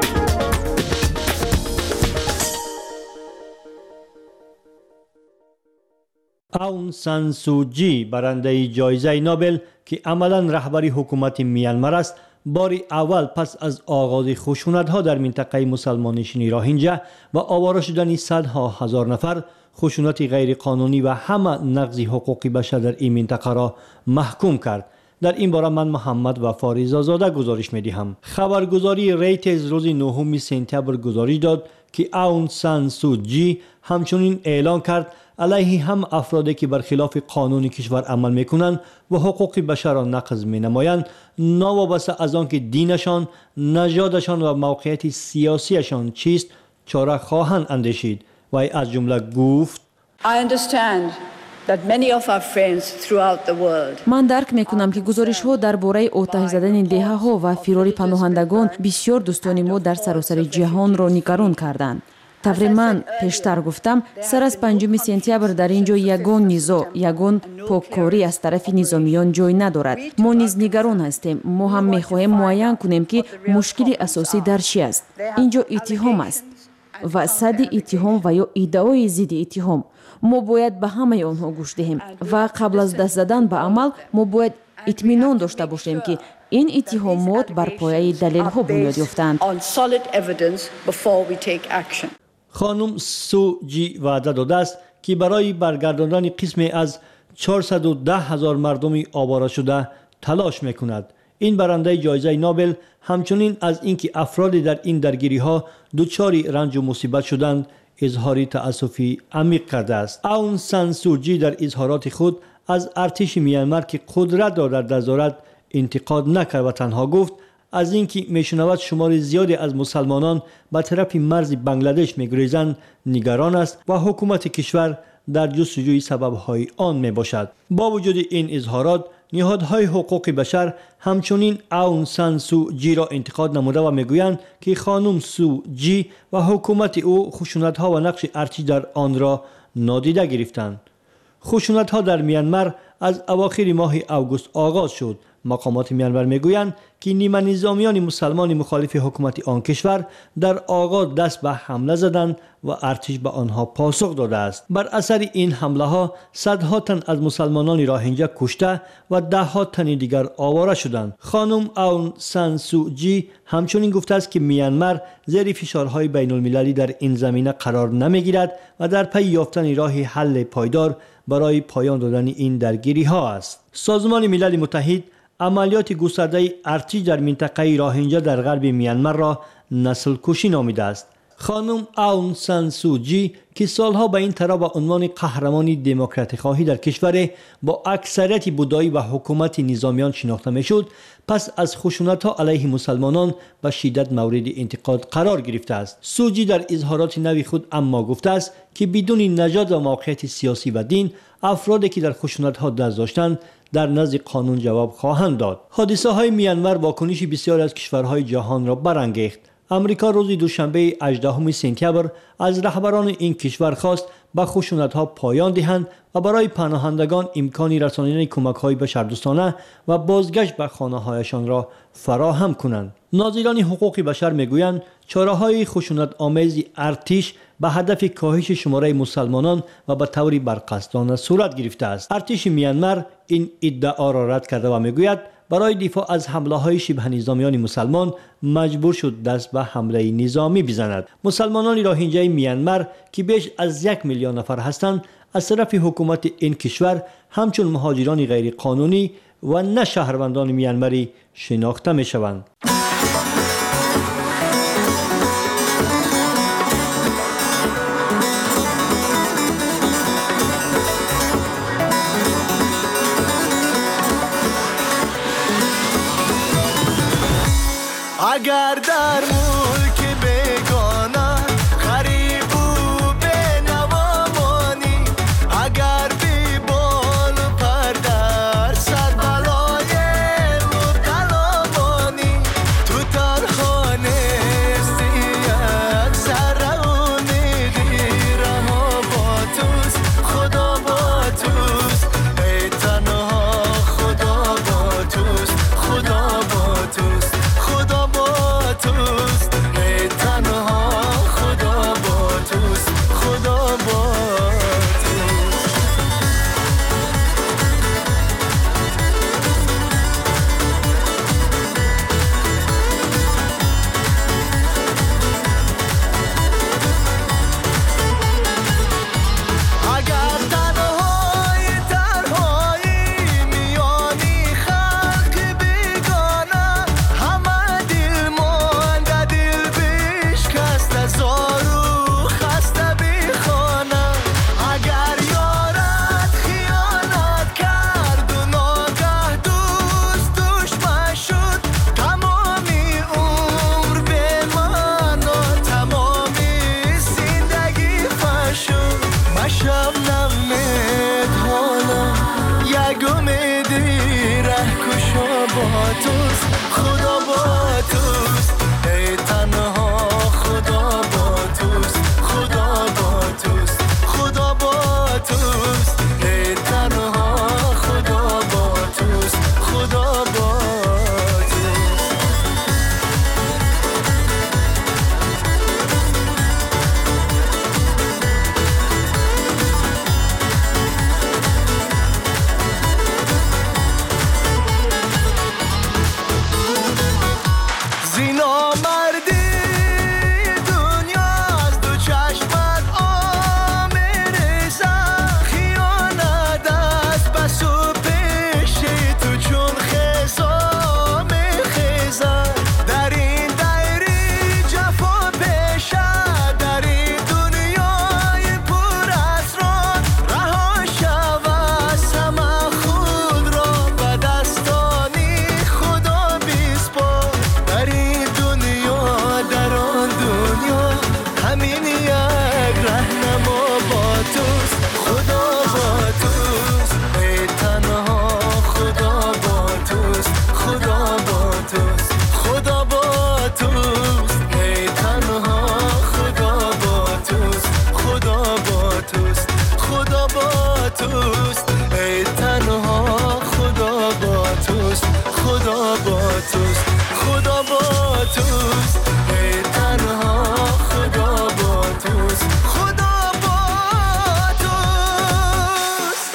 آون سان سو چی برنده جایزه نوبل که عملاً رهبری حکومت میانمار است، باری اول پس از آغاز خشونت‌ها در منطقه مسلمانشین روهینجا و آواره شدن صدها هزار نفر، خشونت غیر قانونی و همه نقض حقوق بشر در این منطقه را محکوم کرد. در این باره من محمد وفا رضازاده گزارش می‌دهم. خبرگزاری ریترز روز 9 سپتامبر گزارش داد که آون سان سو چی همچنین اعلان کرد علیه هم افرادی که برخلاف قانون کشور عمل میکنند و حقوق بشر را نقض مینمایند، ناوابسته از آنکه دینشان، نژادشان و موقعیت سیاسیشان چیست، چاره خواهند اندیشید. و از جمله گفت من درک میکنم که گزارش ها درباره آتش زدن دهه ها و فرار پناهندگان بسیار دوستان ما در سراسر جهان را نگران کردند. طور من پیشتر گفتم سر از 5 سپتامبر در اینجا یگان نزاع، یگان پاککاری از طرف نظامیان جای ندارد. ما نیز نگران هستیم. ما هم میخواهیم معین کنیم که مشکل اساسی در چی است. اینجا اتهام است و صد اتهام و یا ادعای ضد اتهام. ما باید به همه آنها گوش دهیم و قبل از دست زدن به عمل ما باید اطمینان داشته باشیم که این اتهامات بر پایه دلیل ها بنیاد یافتند. خانم سو چی وعده داده است که برای برگرداندن قسمی از 410,000 مردم آواره شده تلاش میکند. این برنده جایزه نوبل همچنین از اینکه افرادی در این درگیری ها دچار رنج و مصیبت شدند اظهار تأسفی عمیق کرده است. آون سان سو چی در اظهارات خود از ارتش میانمار که قدرت را در دست انتقاد نکرد و تنها گفت از اینکه میشنود شمار زیادی از مسلمانان به طرف مرز بنگلادش میگریزند نگران است و حکومت کشور در جستجوی سبب‌های آن میباشد. با وجود این اظهارات نهادهای حقوق بشر همچنین آون سان سو چی را انتقاد نموده و میگویند که خانم سو چی و حکومت او خشونت‌ها و نقش ارتش در آن را نادیده گرفتند. خشونت‌ها در میانمار از اواخر ماه آگوست آغاز شد. مقامات میانمار میگویند که نیمه نظامیان مسلمان مخالف حکومت آن کشور در آغاز دست به حمله زدند و ارتش به آنها پاسخ داده است. بر اثر این حمله ها صدها تن از مسلمانان روهینجا کشته و ده ها تن دیگر آواره شدند. خانم آون سان سو چی همچنین گفته است که میانمار زیر فشارهای بین المللی در این زمینه قرار نمیگیرد و در پی یافتن راه حل پایدار برای پایان دادن این درگیری ها است. سازمان ملل متحد عملیات گسترده ارتش در منطقه روهینجا در غرب میانمار را نسل کشی نامیده است. خانم آون سان سو کی که سالها به این طرح به عنوان قهرمانی دموکراتی خواهی در کشور با اکثریت بودایی و حکومت نظامیان شناخته میشد، پس از خشونت‌ها علیه مسلمانان به شدت مورد انتقاد قرار گرفته است. سوجی در اظهارات نوی خود اما گفته است که بدون نژاد و موقعیت سیاسی و دین، افرادی که در خشونت‌ها دست داشتند در نزد قانون جواب خواهند داد. حادثه‌های میانمار واکنش بسیار از کشورهای جهان را برانگیخت. امریکا روز دوشنبه 18 سپتامبر از رهبران این کشور خواست به خشونت‌ها پایان دهند و برای پناهندگان امکانی رساندن کمک‌های بشردوستانه و بازگشت به خانه‌هایشان را فراهم کنند. ناظران حقوق بشر میگویند چاره‌های خشونت آمیز ارتش به هدف کاهش شماره مسلمانان و به طوری برقصدانه صورت گرفته است. ارتش میانمار این ادعا را رد کرده و میگوید برای دفاع از حمله‌های شبه نظامیان مسلمان مجبور شد دست به حمله نظامی بزند. مسلمانان روهینجای میانمار که بیش از 1 میلیون نفر هستند از طرف حکومت این کشور همچون مهاجران غیر قانونی و نه شهروندان میانماری شناخته می‌شوند. اگر در ملک بیگانه غریب و بینوا مانی، اگر بی بال و پر در سر بلای مبتلا مانی، تو تنها نیستی یک ذره امیدی، رها با توست، خدا با توست، ای تنها خدا با توست، خدا با توست، خدا با توست، ای تنها خدا با توست، خدا با توست. اگر تنهایی میانی خلق بیگانه، همه دل مانده دل بشکسته زارو خسته بی خانه، اگر یارت خیانت کرد و ناگه دوست دشمن شد، تمامی عمر به معنا، تمامی زندگی فشد. مشب نمید حالا یک امیدی ره کشا با توست، خدا با توست، ای تنها خدا با توست، خدا با توست، خدا با توست، ای تنها خدا با توست، خدا با توست. زینا مردی دنیا از دو چشمت آمیرزه، خیانت است بس و پیشی تو چون خزا میخیزه، در این دایره جفا پیشه، در این دنیای پر اسرار، رها شو از همه خود را به دستانی خدا بسپار. در این دنیا در آن دنیا همین یک رهنما با توست، خدا با توست، ای تنها خدا با توست، خدا با توست، خدا با توست، ای تنها خدا با توست، خدا با توست، خدا با توست، ای تنها خدا با توست، خدا با توست، خدا با توست، ای تنها خدا با توست، خدا با توست.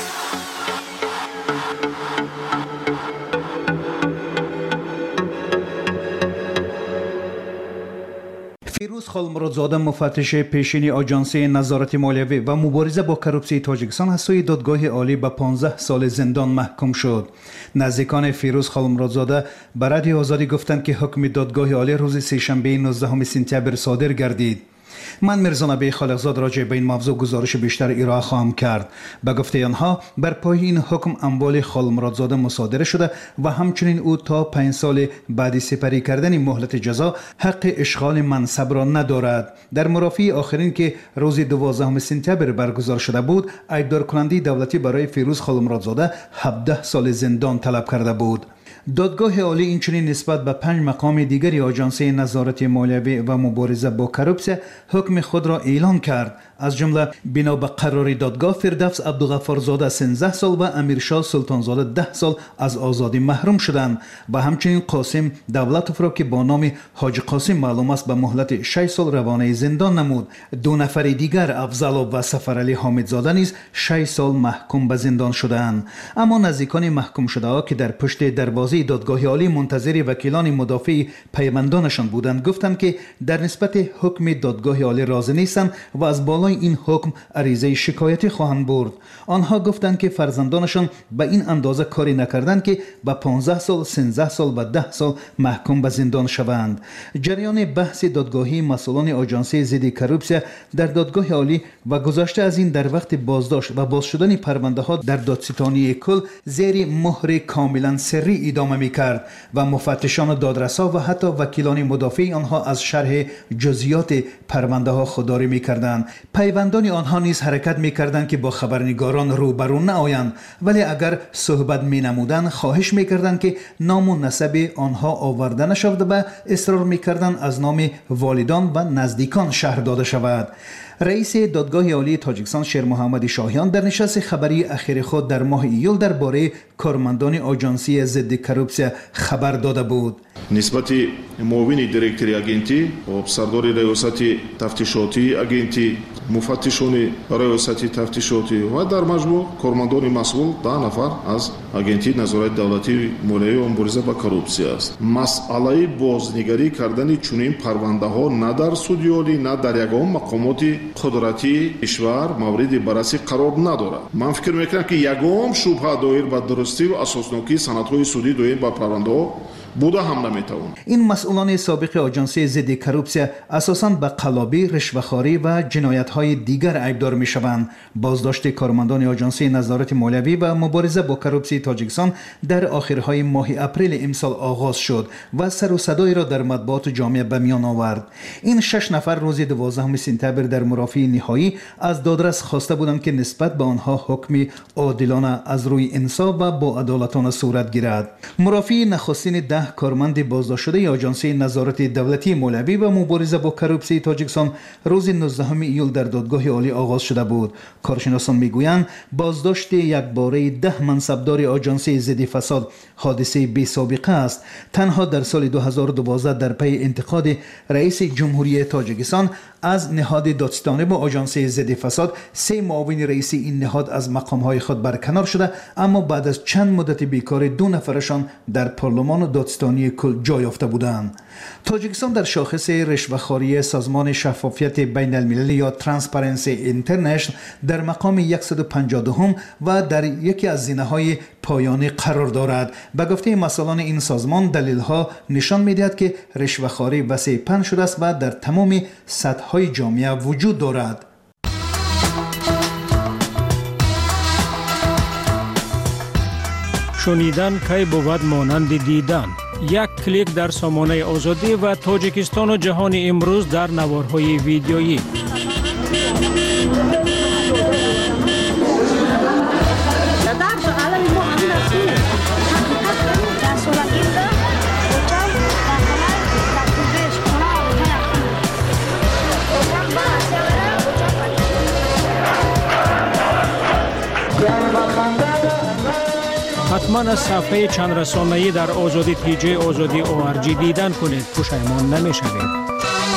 فیروز خالمرادزاده مفتش پیشین آژانسی نظارت مالیوی و مبارزه با کروپسی تاجیکستان از سوی دادگاه عالی به 15 سال زندان محکوم شد. نزدیکان فیروز خالمرادزاده به رادیو آزادی گفتند که حکم دادگاه عالی روز سه‌شنبه 19 سپتامبر صادر گردید. من میرزا نبی خالقزاد راجع به این موضوع گزارش بیشتر ارائه خواهم کرد. به گفته آنها بر پای این حکم اموال خالمرادزاده مصادره شده و همچنین او تا 5 سال بعد سپری کردن مهلت جزا حق اشغال منصب را ندارد. در مرافعه آخرین که روز 12 سپتامبر برگزار شده بود، ایبدار کننده دولتی برای فیروز خالمرادزاده 17 سال زندان طلب کرده بود. دادگاه عالی اینچنین نسبت به 5 مقام دیگری آژانسی نظارت مالیوی و مبارزه با کروپسیون حکم خود را اعلان کرد. از جمله بنا به قرار دادگاه فردوس عبدالغفارزاده 13 سال و امیرشاه سلطانزاده 10 سال از آزادی محروم شدند و همچنین قاسم دولتوف را که با نام حاج قاسم معلوم است به مهلت 6 سال روانه زندان نمود. 2 نفر دیگر افضل و سفرعلی حامدزاده نیز 6 سال محکوم به زندان شدند. اما نزدیکان محکوم شده ها که در پشت دروازه دادگاه عالی منتظر وکیلان مدافع پیوندانشان بودند گفتند که در نسبت حکم دادگاه عالی راضی نیستند و از بالای این حکم عریضه شکایتی خواهند برد. آنها گفتند که فرزندانشان به این اندازه کاری نکردند که به 15 سال، 13 سال و 10 سال محکوم به زندان شوند. جریان بحث دادگاهی مسئولان آژانسی ضد کروپسیون در دادگاه عالی و گذشته از این در وقت بازداشت و باز شدن پرونده ها در دادستانی کل زیر مهر کاملا سری ادامه می‌کرد و مفتشان دادرسا و حتی وکیلان مدافع آنها از شرح جزئیات پرونده ها خودداری می‌کردند. پیوندان آنها نیز حرکت می‌کردند که با خبرنگاران روبرو نآیند، ولی اگر صحبت می‌نمودند خواهش می‌کردند که نام و نسب آنها آورده نشود و اصرار می‌کردند از نام والدان و نزدیکان شرح داده شود. رئیس دادگاه عالی تاجیکستان شیر محمد شاهیان در نشست خبری اخیر خود در ماه ایول درباره کارمندان آژانسی ضد کروپسیون خبر داده بود. نسبت معاون دیرکتوری агенти، افسردار ریاست تفتیشاتی агенти، مفتشان ریاست تفتیشاتی و در مجموع کارمندان مسئول 10 نفر از агенти نظارت دولتی مالیه و مبارزه با کروپسیون است. مسئله بازنگری کردن چنین پرونده ها نه در سود عالی نه در یگان مقامات قدرتی کشور مورد بررسی قرار ندارد. من فکر میکنم که یگان شبهه دایر به درستی و اساسناکی سندهای سودی دایر به پرونده ها بوده هم نمیتوان. این مسئولان سابق آژانسی ضد کروپسیون اساساً به قلابی، رشوه‌خواری و جنایت‌های دیگر ایبدار می‌شوند. بازداشت کارمندان آژانسی نظارت مالیوی و مبارزه با کروپسیون تاجیکستان در آخرهای ماه اپریل امسال آغاز شد و سر و صدایی را در مطبوعات جامعه به میان آورد. این 6 نفر روز 12 سپتامبر در مرافعه نهایی از دادرس خواسته بودند که نسبت به آنها حکمی عادلانه از روی انصاف و با عدالتانه صورت گیرد. مرافعه نخستین 10 کارمند بازداشت شده آژانسی نظارت دولتی مالیوی و مبارزه با کروپسیون تاجیکستان روز 19 ایول در دادگاه عالی آغاز شده بود. کارشناسان میگویند بازداشت یکباره 10 منصبدار آژانسی ضد فساد حادثه بی سابقه است. تنها در سال 2012 در پی انتقاد رئیس جمهوری تاجیکستان از نهاد دادستانی با آژانسی ضد فساد 3 معاون رئیسی این نهاد از مقام‌های خود برکنار شده، اما بعد از چند مدت بیکاری 2 نفرشان در پارلمان دادستانی کل جای یافته بودند. تاجیکستان در شاخص رشوه‌خواری سازمان شفافیت بین المللی یا ترانسپرنسی اینترنشنال در مقام 152 و در یکی از زینه‌های پایانی قرار دارد. به گفته مسئولان این سازمان دلیل‌ها نشان می‌دهد که رشوه‌خواری وسیع پن شده است و در تمام سطح‌های جامعه وجود دارد. شنیدن کی بود مانند دیدن. یک کلیک در سامانه آزادی و تاجیکستان و جهان امروز در نوارهای ویدیویی. حتما از صفحه چند رسانه‌ای در آزادی تیجی آزادی ORG دیدن کنید. پشیمان نمی‌شوید.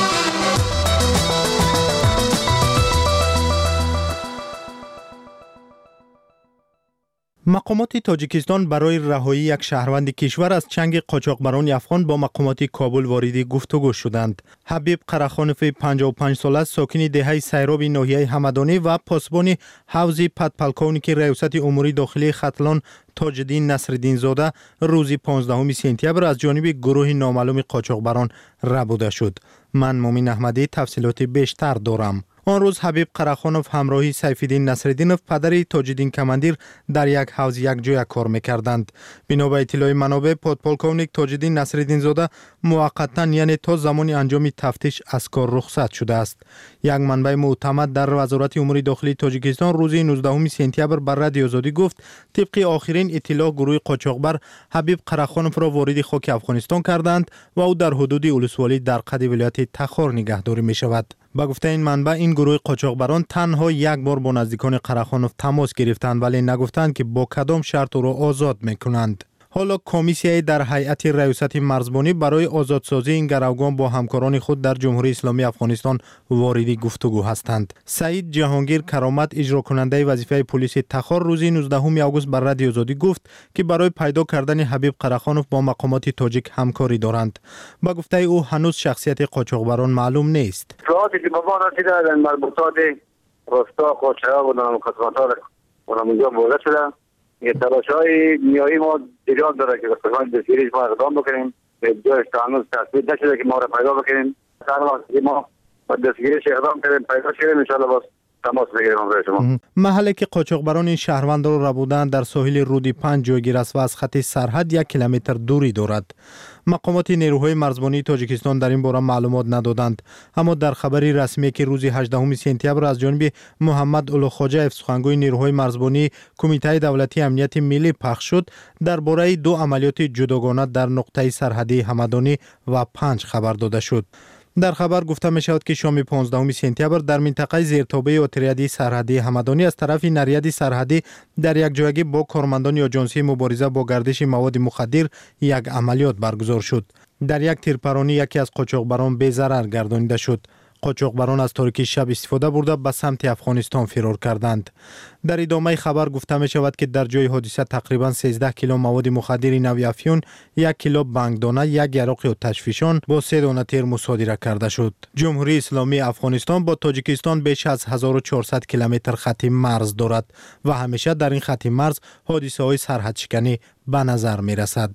مقامات تاجیکستان برای رهایی یک شهروند کشور از چنگ قاچاقبران افغان با مقامات کابل وارد گفتگو شدند. حبیب قرخانوف 55 ساله ساکن دهه سیراب ناحیه همدانی و پاسبان حوض پدپالکونیک ریاست امور داخلی ختلان تاج‌الدین نصرالدین زاده روز 15 سپتامبر از جانب گروه نامعلوم قاچاقبران ربوده شد. من مومین احمدی تفصیلات بیشتر دارم. آن روز حبیب قراخانوف همراهی سیفالدین نصرالدینوف پدر تاج‌الدین کماندیر در یک حوض یک جای کار می‌کردند. بنا به اطلاع منابع، پادپولکونیک تاج‌الدین نصرالدین زاده موقتا یعنی تا زمان انجام تفتیش از کار رخصت شده است. یک منبع معتمد در وزارت امور داخلی تاجیکستان روز 19 سپتامبر بر رادیو آزادی گفت طبق آخرین اطلاع گروه قاچاقبر حبیب قراخانوف را وارد خاک افغانستان کردند و او در حدود ولسوالی درقد ولایت تخار نگهداری می‌شود. با گفته این منبع این گروه قاچاقبران تنها یک بار با نزدیکان قراخانوف تماس گرفتند ولی نگفتند که با کدام شرط او را آزاد میکنند. حالا کمیسیای در هیئت ریاست مرزبانی برای آزادسازی این گروگان با همکاران خود در جمهوری اسلامی افغانستان وارد گفتگو هستند. سعید جهانگیر کرامت اجرا کننده وظیفه پلیس تخار روز 19 آگوست بر رادیو آزادی گفت که برای پیدا کردن حبیب قراخانوف با مقامات تاجیک همکاری دارند. با گفته او هنوز شخصیت قاچاقبران معلوم نیست. اطلاعاتی که به ما رسیده در مربوطات راستا قاچاق و نامکاتمان‌ها اونجا مورد شده. یه تلاش‌های نیایی ما ایجاد داره که بخواهیم دستگیریش ما اقدام بکنیم. به جایش تا هنوز تثبیت نشده که ما را پیدا بکنیم. هر وقت که ما دستگیریش اقدام کنیم پیدا شدیم انشاءالله باز تماس بگیریم برای شما. محلی که قاچاقبران این شهروند را بودند در ساحل رودی 5 جایگیر است و از خط سرحد 1 کیلومتر دوری دارد. مقامات نیروهای مرزبانی تاجیکستان در این باره معلومات ندادند، اما در خبری رسمی که روز 18 سپتامبر از جانب محمد اولوخواجه سخنگوی نیروهای مرزبانی کمیته دولتی امنیت ملی پخش شد درباره 2 عملیات جداگانه در نقطه سرحدی همدانی و 5 خبر داده شد. در خبر گفته می شود که شام 15 سپتامبر در منطقه زیرتابه اتریادی سرحدی همدانی از طرف نریاد سرحدی در یک جایگاه با کارمندان آژانسی مبارزه با گردش مواد مخدر یک عملیات برگزار شد. در یک تیرپرانی یکی از قاچاقبران به ضرر گردانیده شد. قاچاقبران از تاریکی شب استفاده برده به سمت افغانستان فرار کردند. در ادامه خبر گفته می شود که در جای حادثه تقریبا 13 کیلو مواد مخدر نوع افیون، 1 کیلو بنگدانه، 1 یراق آتشفشان با 3 دانه تیر مصادره کرده شد. جمهوری اسلامی افغانستان با تاجیکستان بیش از 1400 کیلومتر خط مرز دارد و همیشه در این خط مرز حادثه های سرحد شکنی به نظر می رسد.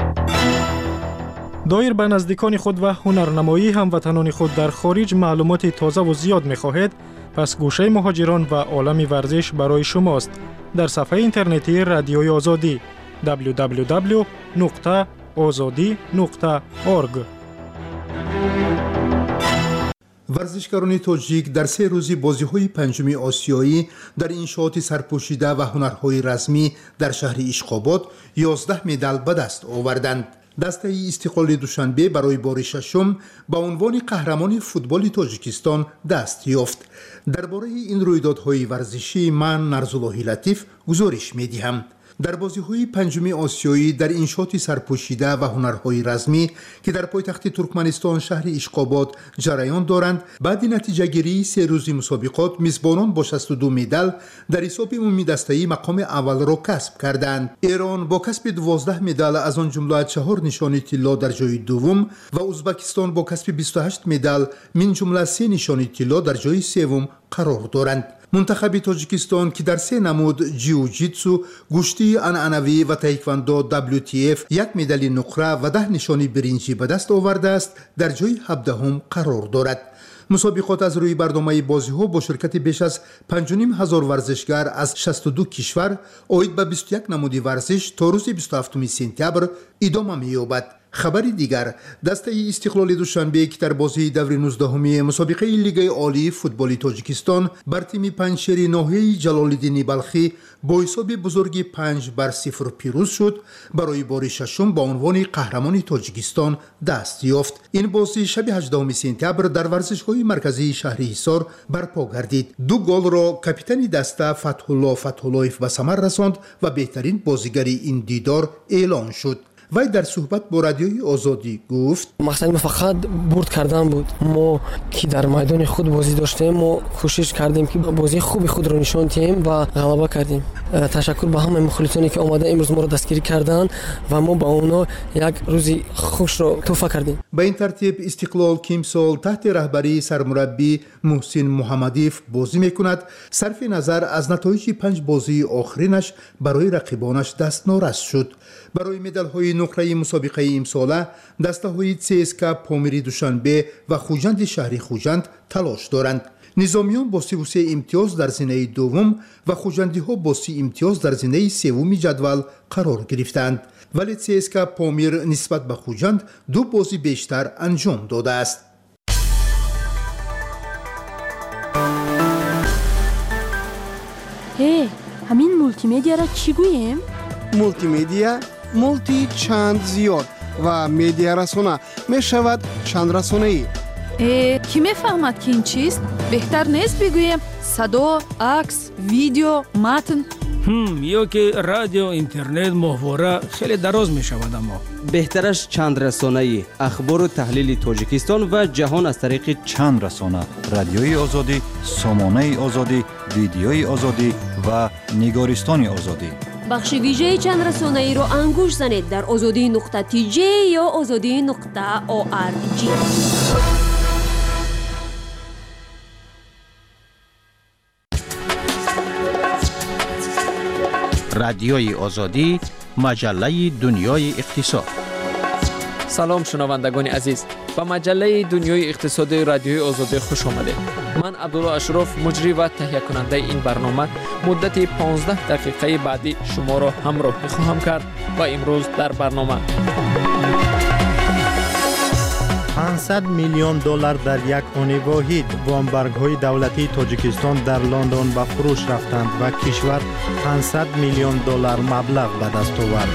دایر به نزدیکان خود و هنرنمایی هموطنان خود در خارج معلومات تازه و زیاد می‌خواهید، پس گوشه مهاجران و عالم ورزش برای شماست. در صفحه اینترنتی رادیوی آزادی www.azadi.org. ورزشکاران تاجیک در 3 روزی بازی‌های پنجم آسیایی در انشاءات سرپوشیده و هنرهای رسمی در شهر اشخاباد 11 مدال به دست آوردند. دسته استقلال دوشنبه برای بار ششم با عنوان قهرمان فوتبال تاجیکستان دست یافت. درباره این رویدادهای ورزشی من نرزاللهی لطیف گزارش می‌دهم. در بازی‌های پنجم آسیایی در انشاءات سرپوشیده و هنرهای رسمی که در پایتخت ترکمنستان شهر اشخاباد جریان دارند، بعد نتیجه گیری 3 روزی مسابقات میزبانان با 62 مدال در حساب عمومی دسته‌ای مقام اول را کسب کردند. ایران با کسب 12 مدال از آن جمله 4 نشان طلا در جای دوم و ازبکستان با کسب 28 مدال من جمله 3 نشان طلا در جای سوم قرار دارند. منتخب تاجیکستان که در 3 نمود جیوجیتسو، گشتی عنعنوی و تایکواندو WTF 1 مدال نقره و 10 نشانی برنجی به دست آورده است، در جای 17 قرار دارد. مسابقات از روی برنامه بازی‌ها با شرکت بیش از 5,500 ورزشگر از 62 کشور آید به 21 نمودی ورزش تا روز 27 سپتامبر ادامه می‌یابد. خبری دیگر، دسته استقلال دوشنبه که در بازی دور 19 مسابقه لیگ عالی فوتبال تاجیکستان بر تیم پنجشیر ناحیه جلال‌الدین بلخی با حساب بزرگ 5-0 پیروز شد، برای بار ششم با عنوان قهرمان تاجیکستان دست یافت. این بازی شب 18 سپتامبر در ورزشگاه مرکزی شهر حصار برپا گردید. 2 گل را کاپیتان دسته فتح‌الله به ثمر رساند و بهترین بازیگر این دیدار اعلان شد. وی در صحبت با رادیوی آزادی گفت مقصد ما فقط برد کردن بود. ما که در میدان خود بازی داشتیم، ما کوشش کردیم که بازی خوبی خود را نشان دهیم و غلبه کردیم. تشکر به همه مخالفانی که آمده امروز ما را دستگیری کردند و ما با اونا یک روزی خوش را تحفه کردیم. به این ترتیب استقلال که امسال تحت رهبری سرمربی محسن محمدیف بازی میکند، صرف نظر از نتایج 5 بازی آخرینش برای رقیبانش دست نارس شد. برای مدال‌های نقره مسابقه امساله دسته‌های CSKA پامیر دوشنبه و خوجند شهری خوجند تلاش دارند. نظامیان با 33 امتیاز در زینه دوم و خوجندی‌ها با 30 امتیاز در زینه سوم جدول قرار گرفتند. ولی CSKA پامیر نسبت به خوجند 2 بازی بیشتر انجام داده است. همین مولتی مدیا را چی گوییم؟ مولتی مدیا مولتی چند زیاد و مدیا رسانه می شود چند رسانه ای. کی میفهمد که این چیست؟ بهتر نیست بگوییم صدا، عکس، ویدیو، متن؟ یا که رادیو، اینترنت، محتوا خیلی دراز می شود. اما بهترش چند رسانه‌ای، اخبار و تحلیل تاجیکستان و جهان از طریق چند رسانه، رادیوی آزادی، سامانه آزادی، ویدیوی آزادی و نگارستان آزادی. بخش ویژه چند رسانه‌ای را انگوش زنید در azadi.tj یا azadi.org. رادیوی آزادی، مجله دنیای اقتصاد. سلام شنوندگان عزیز، به مجله دنیای اقتصادی رادیوی آزادی خوش آمدید. من عبدالله اشرف، مجری و تهیه کننده این برنامه، مدت 15 دقیقه بعدی شما را همراه می‌خواهم کرد و امروز در برنامه 500 میلیون دلار در یک آن واحد وامبرگ‌های دولتی تاجیکستان در لندن به فروش رفتند و کشور 500 میلیون دلار مبلغ به دست آورد.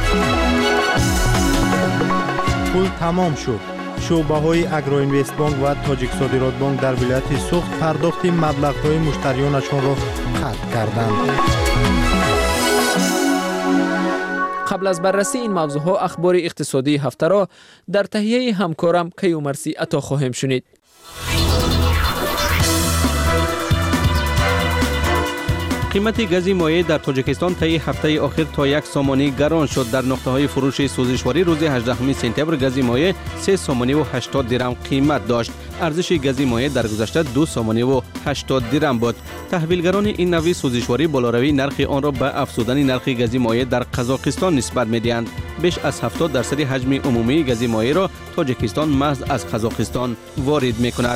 پول تمام شد. شعبه‌های اگرو اینوست بانک و تاجیک صادرات بانک در ولایت سوخت پرداخت مبلغ‌های مشتریانشان را قطع کردند. قبل از بررسی این موضوعها اخبار اقتصادی هفته را در تهیه همکارم کیومرسی عطا خواهیم شنید. قیمت گاز مایع در تاجیکستان طی هفته آخر تا 1 سومانی گران شد. در نقطه‌های فروش سوزشواری روز 18 سپتامبر گاز مایع 3 سومانی و 80 درم قیمت داشت. ارزش گاز مایع در گذشته 2 سومانی و 80 درم بود. تحویلگران این نوع سوزشواری بالاروی نرخ آن را به افزودن نرخ گاز مایع در قزاقستان نسبت می‌دهند. بیش از 70% حجم عمومی گاز مایع را تاجیکستان محض از قزاقستان وارد می‌کند.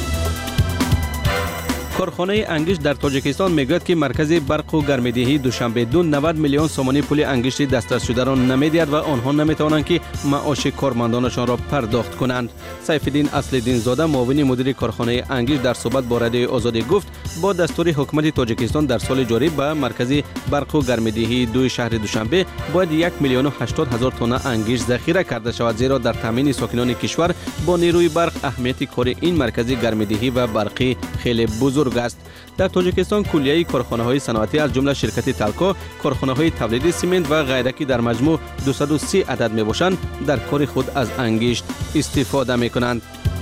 کارخانه انگشت در تاجیکستان میگوید که مرکز برق و گرمایدهی دوشنبه 90 میلیون سومانی پول انگشت دسترس شده را نمیدهد و آنها نمیتوانند که معاش کارمندانشان را پرداخت کنند. سیفالدین اصل‌الدین زاده معاون مدیر کارخانه انگشت در صحبت با رادیوی آزادی گفت با دستور حکومت تاجیکستان در سال جاری به مرکز برق و گرمایدهی 2 شهر دوشنبه باید 1,80,000 تن انگشت ذخیره کرده شود، زیرا در تامین ساکنان کشور با نیروی برق اهمیت کار این مرکز گرمایدهی و برقی خیلی بزرگ است. در تاجیکستان کلیه کارخانه‌های صنعتی از جمله شرکت تلکا، کارخانه‌های تولید سیمنت و غیره که در مجموع 230 عدد میباشند در کار خود از انگشت استفاده میکنند.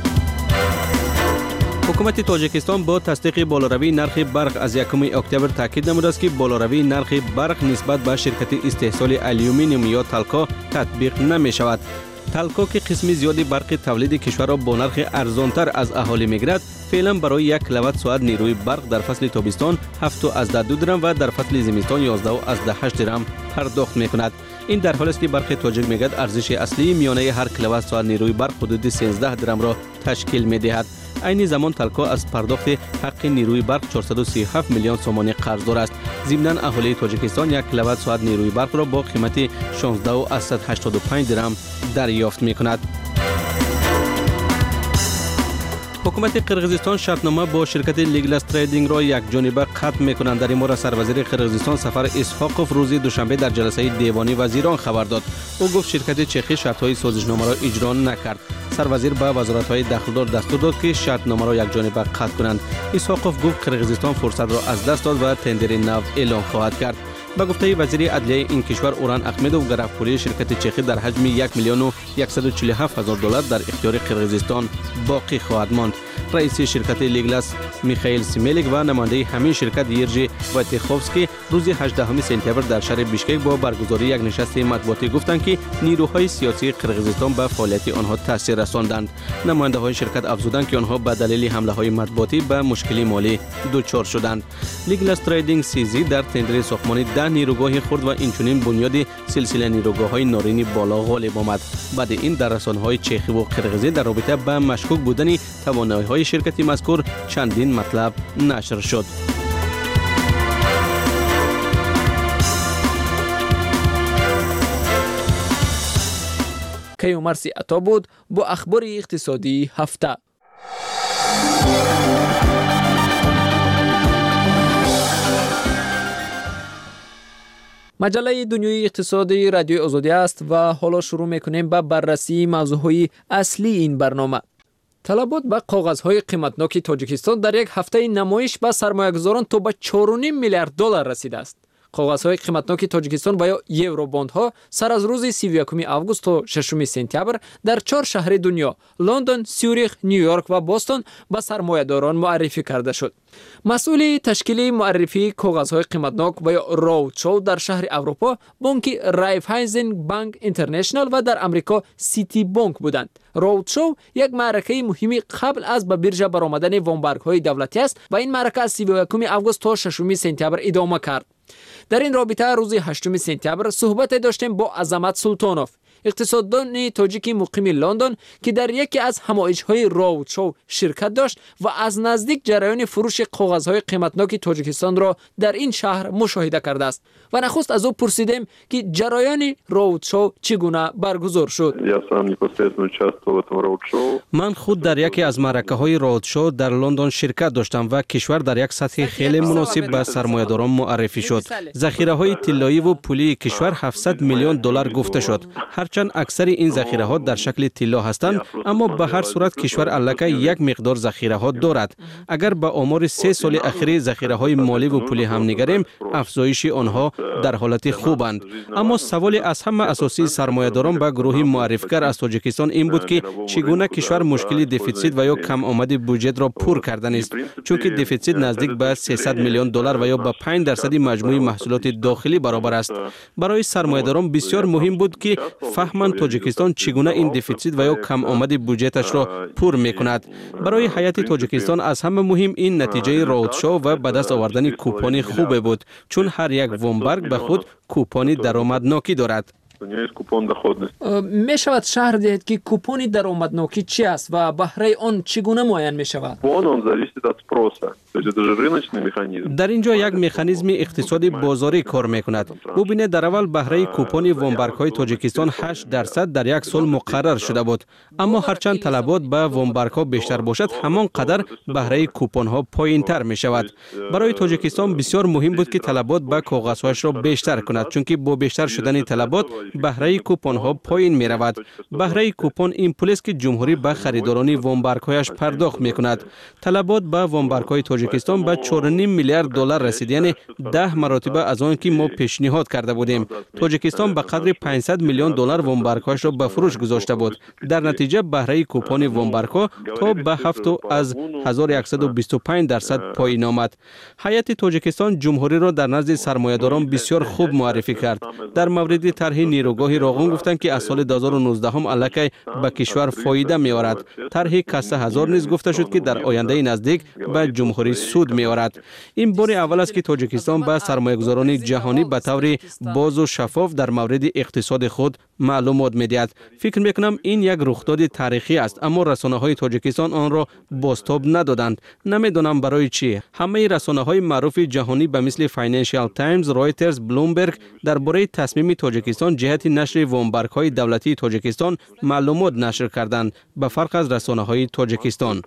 حکومت تاجیکستان با تصدیق بالاروی نرخ برق از 1 اکتبر تاکید نموده است که بالاروی نرخ برق نسبت به شرکت استحصال آلومینیوم یا تلکا تطبیق نمی شود. تلکا که قسمی زیادی برق تولید کشور را با نرخ ارزانتر از اهالی میگیرد، فعلا برای 1 کیلووات ساعت نیروی برق در فصل تابستان 7.2 درم و در فصل زمستان 11.8 درم پرداخت میکند. این در حالی است که برق تاجیک میگوید ارزش اصلی میانه هر کیلووات ساعت نیروی برق حدود 13 درم را تشکیل میدهد. عین زمان تلکا از پرداخت حق نیروی برق 437 میلیون سومانی قرضدار است. ضمناً اهالی تاجیکستان 1 کیلووات ساعت نیروی برق را با قیمت 16.85 درم دریافت میکند. حکومت قرغیزستان شرطنامه با شرکت لیگلاس تریدینگ را یک جانبه ختم میکنند. در این مورد سروزیر قرغیزستان سفر اسحاقوف روز دوشنبه در جلسه دیوانی وزیران خبر داد. او گفت شرکت چخی شرطهای سازشنامه را اجرا نکرد. سروزیر به وزارت‌های داخلدار دستور داد که شرطنامه را یک جانبه قطع کنند. اسحاقوف گفت قرغیزستان فرصت را از دست داد و تندر نو اعلام خواهد کرد. با گفته وزیر عدلیه این کشور اوران احمدوف، گرفتاری شرکت چخی در حجم 1,147,000 دلار در اختیار قرغیزستان باقی خواهد ماند. رئیس شرکت لیگلاس میخائیل سیملیک و نماینده همین شرکت یرژی وایتخوفسکی روز 18 سپتامبر در شهر بیشکک با برگزاری یک نشست مطبوعاتی گفتند که نیروهای سیاسی قرغیزستان به فعالیت آنها تاثیر رساندند. نماینده های شرکت افزودند که آنها به دلیل حمله های مطبوعاتی به مشکلی مالی دچار شدند. لیگلاس تریدینگ CZ در تندر ساختمان 10 10 نیروگاه خرد و اینچنین بنیاد سلسله نیروگاه‌های نارینی بالا غالب آمد. بعد این در رسانه‌های چخی و قرقیزی در رابطه با مشکوک بودن توانایی‌های شرکت مذکور چندین مطلب نشر شد. کیومرثی عطا بود با اخبار اقتصادی هفته. مجله دنیای اقتصادی رادیوی آزادی است و حالا شروع میکنیم با بررسی موضوعهای اصلی این برنامه. طلبات به کاغذهای قیمتناک تاجیکستان در یک هفته نمایش به سرمایه‌گذاران تا به 4.5 میلیارد دلار رسیده است. کاغذهای قیمتناک تاجیکستان و یا یورو باندها سر از روز 31 آگوست تا 6 سپتامبر در 4 شهر دنیا لندن، سوریخ، نیویورک و بوستون به سرمایه‌داران معرفی کرده شد. مسئول تشکیل معرفی کاغذهای قیمتناک و یا راودشو در شهر اروپا بانک رایفایزن بانک اینترنشنال و در امریکا سیتی بانک بودند. راودشو یک معرکه مهمی قبل از به بیرژه برآمدن وامبرگ‌های دولتی است و این معرکه از 31 آگوست تا 6 سپتامبر ادامه کرد. در این رابطه روز 8 سپتامبر صحبت داشتیم با عظمت سلطانوف، اقتصاددان تاجیک مقیم لندن که در یکی از همایش‌های راودشو شرکت داشت و از نزدیک جریان فروش کاغذهای قیمتناک تاجیکستان را در این شهر مشاهده کرده است و نخست از او پرسیدیم که جریان راودشو چگونه برگزار شد. من خود در یکی از معرکه‌های راودشو در لندن شرکت داشتم و کشور در یک سطح خیلی مناسب به سرمایه‌داران معرفی شد. ذخیره‌های طلایی و پولی کشور 700 میلیون دلار گفته شد. هرچند اکثر این ذخیره ها در شکل طلا هستند، اما به هر صورت کشور الکی یک مقدار ذخیره ها دارد. اگر به آمار 3 سال اخیر ذخیره های مالی و پولی هم نگریم، افزایش آنها در حالت خوبند. اما سوال از همه اساسی سرمایه‌داران به گروه معرفی‌گر از تاجیکستان این بود که چگونه کشور مشکل دفیسیت و یا کم آمد بودجه را پر کردن است، چون که دفیسیت نزدیک به 300 میلیون دلار و یا به 5% مجموع محصولات داخلی برابر است. برای سرمایه‌داران بسیار مهم بود که فهمند تاجیکستان چگونه این دفیسیت و یا کم آمد بودجه‌اش را پر می‌کند. برای هیئت تاجیکستان از همه مهم این نتیجه راودشو و به دست آوردن کوپن خوب بود، چون هر یک وامبرگ به خود کوپن درآمدناکی دارد. می شود شهر دهید که کوپن درآمدناکی چی است و بهره آن چگونه معین می شود؟ در اینجا یک مکانیزم اقتصادی بازاری کار میکند. ببینید در اول بهره کوپن وامبرگ‌های تاجیکستان 8% در یک سال مقرر شده بود، اما هرچند طلبات به وامبرگ‌ها بیشتر باشد همان قدر بهره کوپن‌ها پایین‌تر می شود. برای تاجیکستان بسیار مهم بود که طلبات به کاغذهایش را بیشتر کند، چون که با بیشتر شدن طلبات بهره کوپن ها پایین می رود. بهره کوپن این پول است که جمهوری به خریداران وامبرگ هایش پرداخت می کند. طلبات به وامبرگ های تاجیکستان به 4.5 میلیارد دلار رسید، یعنی 10 مرتبه از آن که ما پیشنهاد کرده بودیم. تاجیکستان به قدر 500 میلیون دلار وامبرگ هایش را به فروش گذاشته بود. در نتیجه بهره کوپن وامبرگ ها تا به 7 از 1125% پایین آمد. هیئت تاجیکستان جمهوری را در نزد سرمایه‌داران بسیار خوب معرفی کرد. در مورد طرح نیروگاه راغون گفتند که از سال 2019 هم الکی به کشور فایده می‌آورد. طرح کسه هزار نیز گفته شد که در آینده نزدیک به جمهوری سود می‌آورد. این بار اول است که تاجیکستان به سرمایه‌گذاران جهانی به طور باز و شفاف در مورد اقتصاد خود معلومات می‌دهد. فکر می‌کنم این یک رخداد تاریخی است، اما رسانه‌های تاجیکستان آن را بازتاب ندادند. نمی‌دانم برای چی. همه رسانه‌های معروف جهانی به مثل فاینانشال تایمز، رایترز، بلومبرگ درباره تصمیم تاجیکستان جهت نشر وامبرگ‌های دولتی تاجیکستان معلومات نشر کردند، به فرق از رسانه‌های تاجیکستان.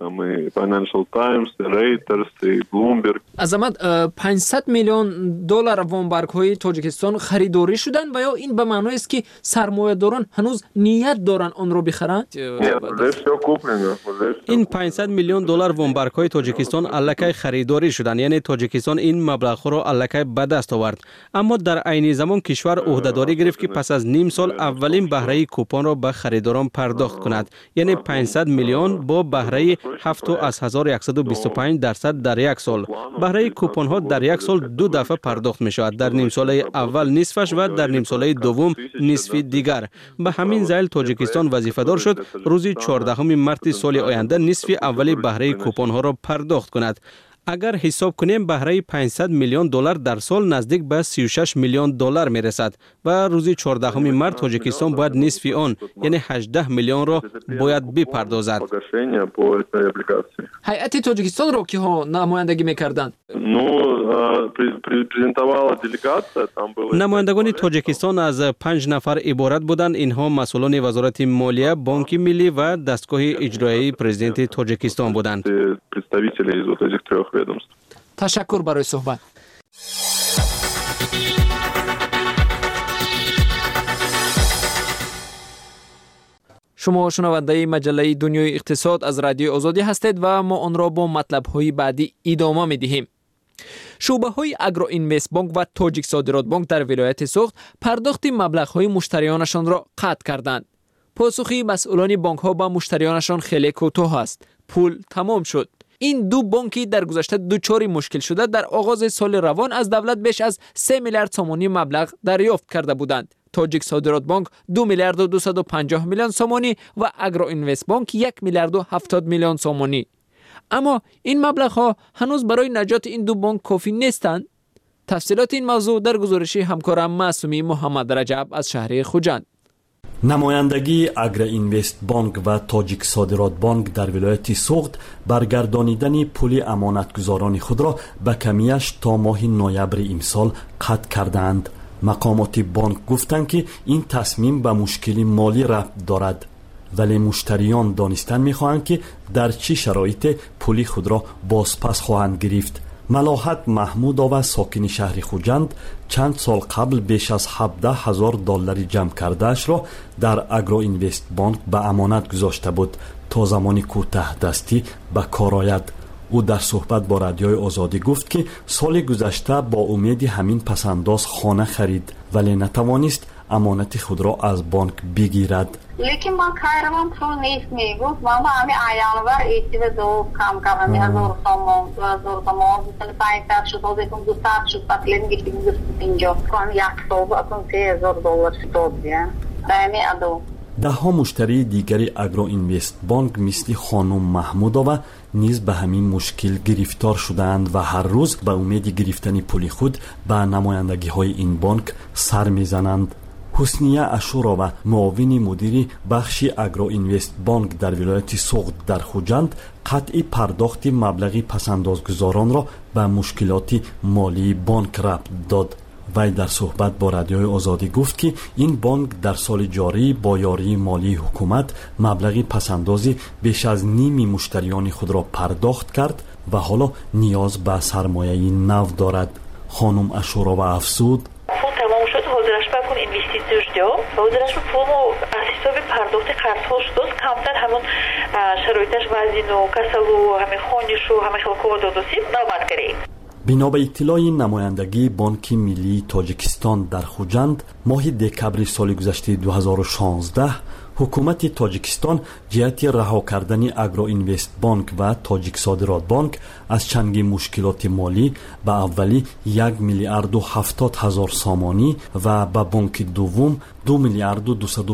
عظمت 500 میلیون دلار وامبرگ‌های تاجیکستان خریداری شدند و یا این به معنی است که سرمایه‌داران هنوز نیت دارند آن را بخرند؟ این 500 میلیون دلار وامبرگ‌های تاجیکستان الکی خریداری شدند، یعنی تاجیکستان این مبلغ را الکی به دست آورد. اما در عین زمان کشور عهده‌داری گرفت که پس از نیم سال اولین بهره کوپن را به خریداران پرداخت کند، یعنی 500 میلیون با بهره 7 از 1125% در یک سال. بهره کوپن ها در یک سال 2 دفعه پرداخت می شود، در نیم ساله اول نصفش و در نیم ساله دوم نصف دیگر. به همین دلیل تاجیکستان وظیفه دار شد روز 14 مارس سال آینده نصف اولی بهره کوپن ها را پرداخت کند. اگر حساب کنیم بهره 500 میلیون دلار در سال نزدیک به 36 میلیون دلار میرسد و روزی 14 مارس تاجیکستان باید نصف آن یعنی 18 میلیون را باید بپردازد. هیئت تاجیکستان را که ها نمایندگی میکردند؟ نمایندگان تاجیکستان از 5 نفر عبارت بودند. اینها مسئولان وزارت مالیه، بانک ملی و دستگاه اجرایی پرزیدنت تاجیکستان بودند. تشکر برای صحبت. شما شنونده مجله دنیای اقتصاد از رادیو آزادی هستید و ما آن را با مطلب‌های بعدی ادامه می‌دهیم. شعبه‌های اگرو اینوست بانک و تاجیک صادرات بانک در ولایت سوخت پرداخت مبلغ‌های مشتریانشان را قطع کردند. پاسخی مسئولان بانک‌ها به مشتریانشان خیلی کوتاه است. پول تمام شد. این دو بانکی در گذشته دچار مشکل شده در آغاز سال روان از دولت بیش از 3 میلیارد سومانی مبلغ دریافت کرده بودند. تاجیک صادرات بانک 2 میلیارد و 250 میلیون سومانی و اگرو اینوست بانک 1 میلیارد و 70 میلیون سومانی. اما این مبلغ‌ها هنوز برای نجات این دو بانک کافی نیستند. تفصیلات این موضوع در گزارش همکارم معصومی محمد رجب از شهر خوجند. نمایندگی اگرو اینوست بانک و تاجیک صادرات بانک در ولایت سوخت برگردانیدن پول امانتگزاران خود را به کمیش تا ماه نوامبر امسال قطع کردند. مقامات بانک گفتند که این تصمیم به مشکل مالی ربط دارد، ولی مشتریان دانستن می‌خواهند که در چه شرایط پول خود را بازپس خواهند گرفت. ملاحت محمود آوا ساکن شهر خوجند چند سال قبل بیش از 17,000 دلار جمع کردهش را در اگرو اینوست بانک به امانت گذاشته بود تا زمانی کوتاه دستی به کار آید. او در صحبت با رادیوی آزادی گفت که سال گذشته با امید همین پسنداز خانه خرید ولی نتوانست امانت خود را از بانک بگیرد. لیکن من کارم پول نیست میگفت من با همین ایانور ایتی و دو کم کردم 1000 تومان 500 شد و 200 شد بطلیم گفتیم اینجا کن یک صوب اکن 3000 دلار شد دیگه دائمی ادو. ده ها مشتری دیگری اگرو اینوست بانک مثل خانم محمودова نیز به همین مشکل گرفتار شدند و هر روز به امید گرفتن پول خود به نمایندگی های این بانک سر میزنند. حسنیه اشورova معاون مدیر بخش اگرو اینوست بانک در ولایت سوخت در خوجند قطع پرداخت مبلغ پسندازگزاران را به مشکلات مالی بانک ربط داد. وی در صحبت با رادیوی آزادی گفت که این بانک در سال جاری با یاری مالی حکومت مبلغ پسندازی بیش از نیم مشتریان خود را پرداخت کرد و حالا نیاز به سرمایه نو دارد. خانم اشورova افزود پول تمام شد حاضرش بکن اینوستیسیون شد و حاضرش پول از حساب پرداخت قرض شد کمتر همون شرایطش وزین و کسل و همه خونش و همه خلقو دادوسی نوبت گرید. بنا به اطلاع نمایندگی بانک ملی تاجیکستان در خوجند ماه دکبر سال گذشته 2016 حکومت تاجیکستان جهت رها کردن اگرو اینوست بانک و تاجیک صادرات بانک از چنگ مشکلات مالی به اولی 1 میلیارد و 70 هزار سامانی و به بانک دوم 2 میلیارد و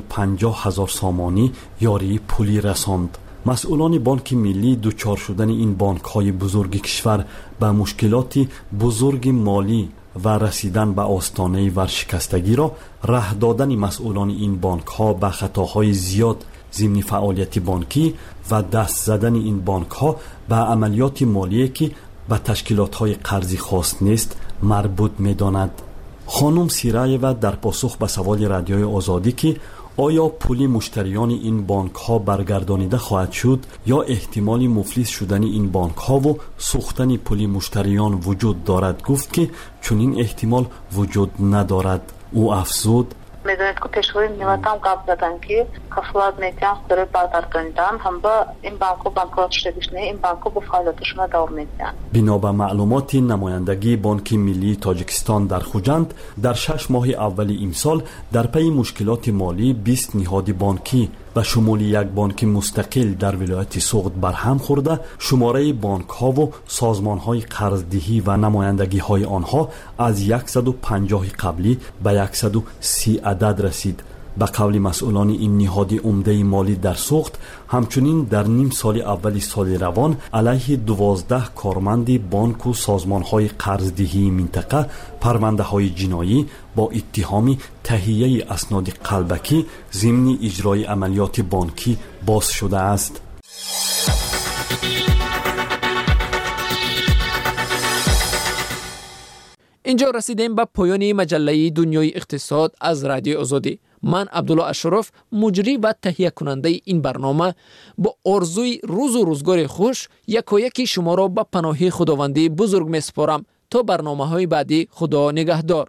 250 هزار سامانی یاری پولی رساند. مسئولان بانک ملی دوچار شدن این بانک های بزرگ کشور به مشکلات بزرگ مالی و رسیدن به آستانه ورشکستگی را ره دادن مسئولان این بانک ها به خطاهای زیاد ضمن فعالیت بانکی و دست زدن این بانک ها به عملیات مالی که به تشکیلات های قرضی خاص نیست مربوط می داند. خانم سیرایوا در پاسخ به سوال رادیوی آزادی که آیا پول مشتریان این بانک ها برگردانیده خواهد شد یا احتمال مفلس شدن این بانک ها و سوختن پول مشتریان وجود دارد گفت که چنین احتمال وجود ندارد. او افزود میدونید که پیشوی نیمتم قبل دادن که کفلات میتیان داره برگردانیدن هم با این بانک‌ها شده بشنه این بانک‌ها با فعالیتشون دوام میدن. بنا به معلومات نمایندگی بانک ملی تاجیکستان در خوجند در 6 ماه اول امسال در پی مشکلات مالی 20 نهاد بانکی و شمول یک بانک مستقل در ولایت سوخت برهم خورده شماره بانک ها و سازمان های قرضدهی و نمایندگی های آنها از 150 قبلی به 130 عدد رسید. به قول مسئولان این نهاد عمده مالی در سوخت، همچنین در نیم سال اول سال روان علیه 12 کارمند بانک و سازمان‌های قرضدهی منطقه پرونده‌های جنایی با اتهام تهیه اسناد قلبکی ضمن اجرای عملیات بانکی باز شده است. اینجا رسیدیم به پایان مجله دنیای اقتصاد از رادیو آزادی. من عبدالله اشرف، مجری و تهیه کننده این برنامه، با آرزوی روز و روزگار خوش یکی شما را به پناه خداوندی بزرگ میسپارم. تا برنامه‌های بعدی، خدا نگهدار.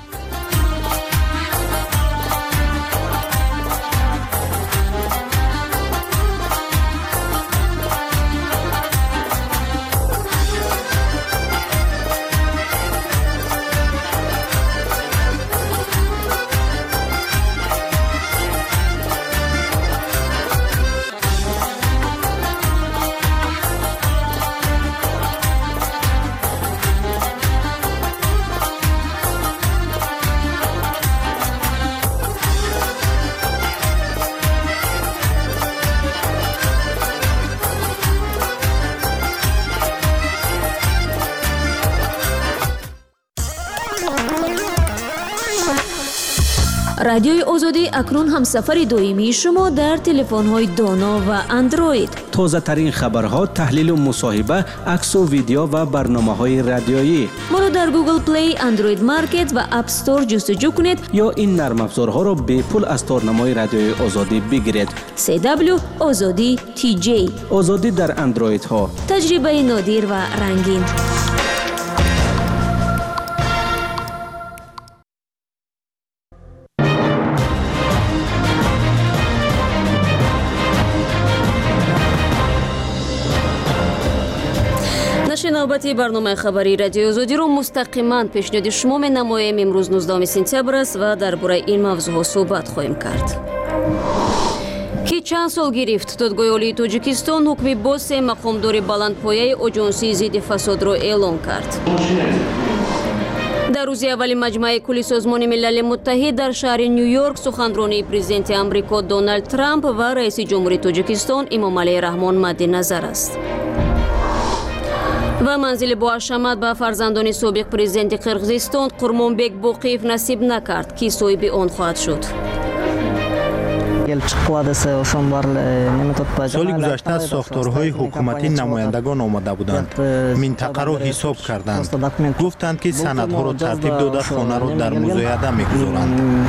رادیوی آزادی اکنون هم سفر دائمی شما در تلفن‌های دانا و اندروید. تازه ترین خبرها، تحلیل و مصاحبه، عکس و ویدیو و برنامه‌های رادیویی. ما را در گوگل پلی، اندروید مارکت و اپ استور جستجو کنید یا این نرم افزارها را به پول از تارنمای رادیوی آزادی بگیرید. CW آزادی TJ، آزادی در اندروید ها، تجربه نادر و رنگین. نوبتی برنامه خبری رادیو آزادی رو مستقیما پیشنهاد شما می‌نماییم. امروز 19 سپتامبر است و درباره این موضوع صحبت خواهیم کرد. که چند سال گرفت دادگاه عالی تاجیکستان حکم باز مقامدار بلندپایه آژانسی ضد فساد را اعلام کرد. در روز اول مجمع کلی سازمان ملل متحد در شهر نیویورک، سخنرانی پرزیدنت آمریکا دونالد ترامپ و رئیس جمهوری تاجیکستان امامعلی رحمان مد نظر است. و منزل با حشمت به فرزندان سابق پرزیدنت قرقیزستان قرمانبک باقیف نصیب نکرد که صاحب آن خواهد شد. سال گذشته ساختارهای حکومتی نمایندگان آمده بودند، منطقه را حساب کردند، گفتند که سندها را ترتیب داده خانه را در مزایده می‌گذارند.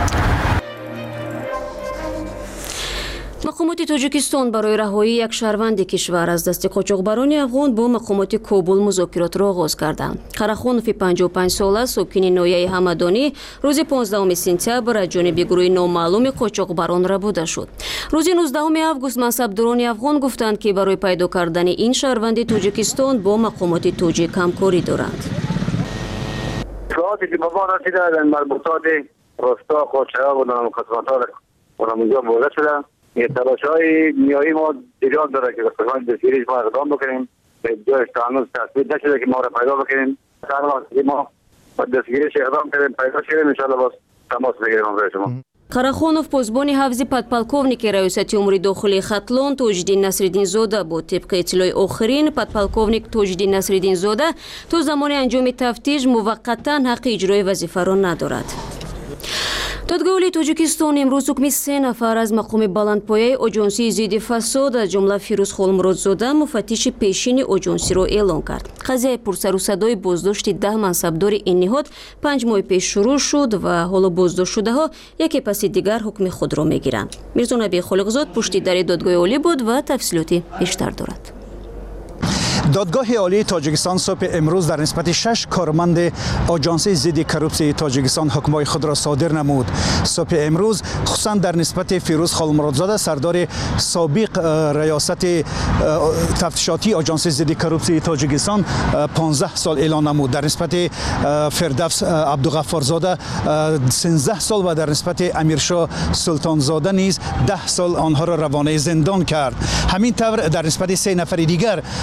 مقامات تاجیکستان برای رهایی یک شهروند کشور از دست قاچاقبران افغان با مقامات کابل مذاکرات را آغاز کردند. قراخانوف 55 ساله ساکن ناحیه همدانی روز 15 سپتامبر از جانب گروه نامعلوم قاچاقبران ربوده شد. روز 19 آگوست منصبداران افغان گفتند که برای پیدا کردن این شهروند تاجیکستان با مقامات تاجیک همکاری دارند. اطلاعاتی که به ما رسیده در مربوطات راستا قاچاق و مقدمات اونجا مورد شده. تلاش‌های نیایی ما ایجاد داره که قسمت دستگیریش ما اقدام بکنیم. به جایش هنوز تثبیت نشده که ما را پیدا بکنیم. هر وقت که ما با دستگیریش اقدام کردیم پیدا شدیم انشاءالله باز تماس بگیریم برای شما. قراخانوف پاسبان حفظ подполковник ریاست امور داخلی خطلان توجدین نصرالدین زاده با طبق اطلاع آخرین подполковник توجدین نصرالدین زاده تا زمان انجام تفتیش موقتا حق اجرای وظیفه را ندارد. دادگاه عالی تاجیکستان امروز حکم 3 نفر از مقام بلندپایه آژانسی ضد فساد از جمله فیروز خولمرادزاده مفتش پیشین آژانسی را اعلام کرد. قضیه پرسر و صدای بازداشت 10 منصبدار این نهاد 5 ماه پیش شروع شد و حالا بازداشت شده ها یکی پس دیگر حکم خود را میگیرند. میرزا نبی خالقزاد پشت در دادگاه عالی بود و تفصیلاتی بیشتر دارد. دادگاه عالی تاجیکستان صبح امروز در نسبت 6 کارمند آژانس ضد کروپسی تاجیکستان حکمای خود را صادر نمود. صبح امروز خصوصا در نسبت فیروز خولمرادزاده سردار سابق ریاست تفتیشاتی آژانس ضد کروپسی تاجیکستان 15 سال اعلان نمود. در نسبت فردوس عبدالغفارزاده 13 سال و در نسبت امیرشاه سلطانزاده نیز 10 سال آنها را روانه زندان کرد. همین طور در نسبت 3 نفر دیگر آنها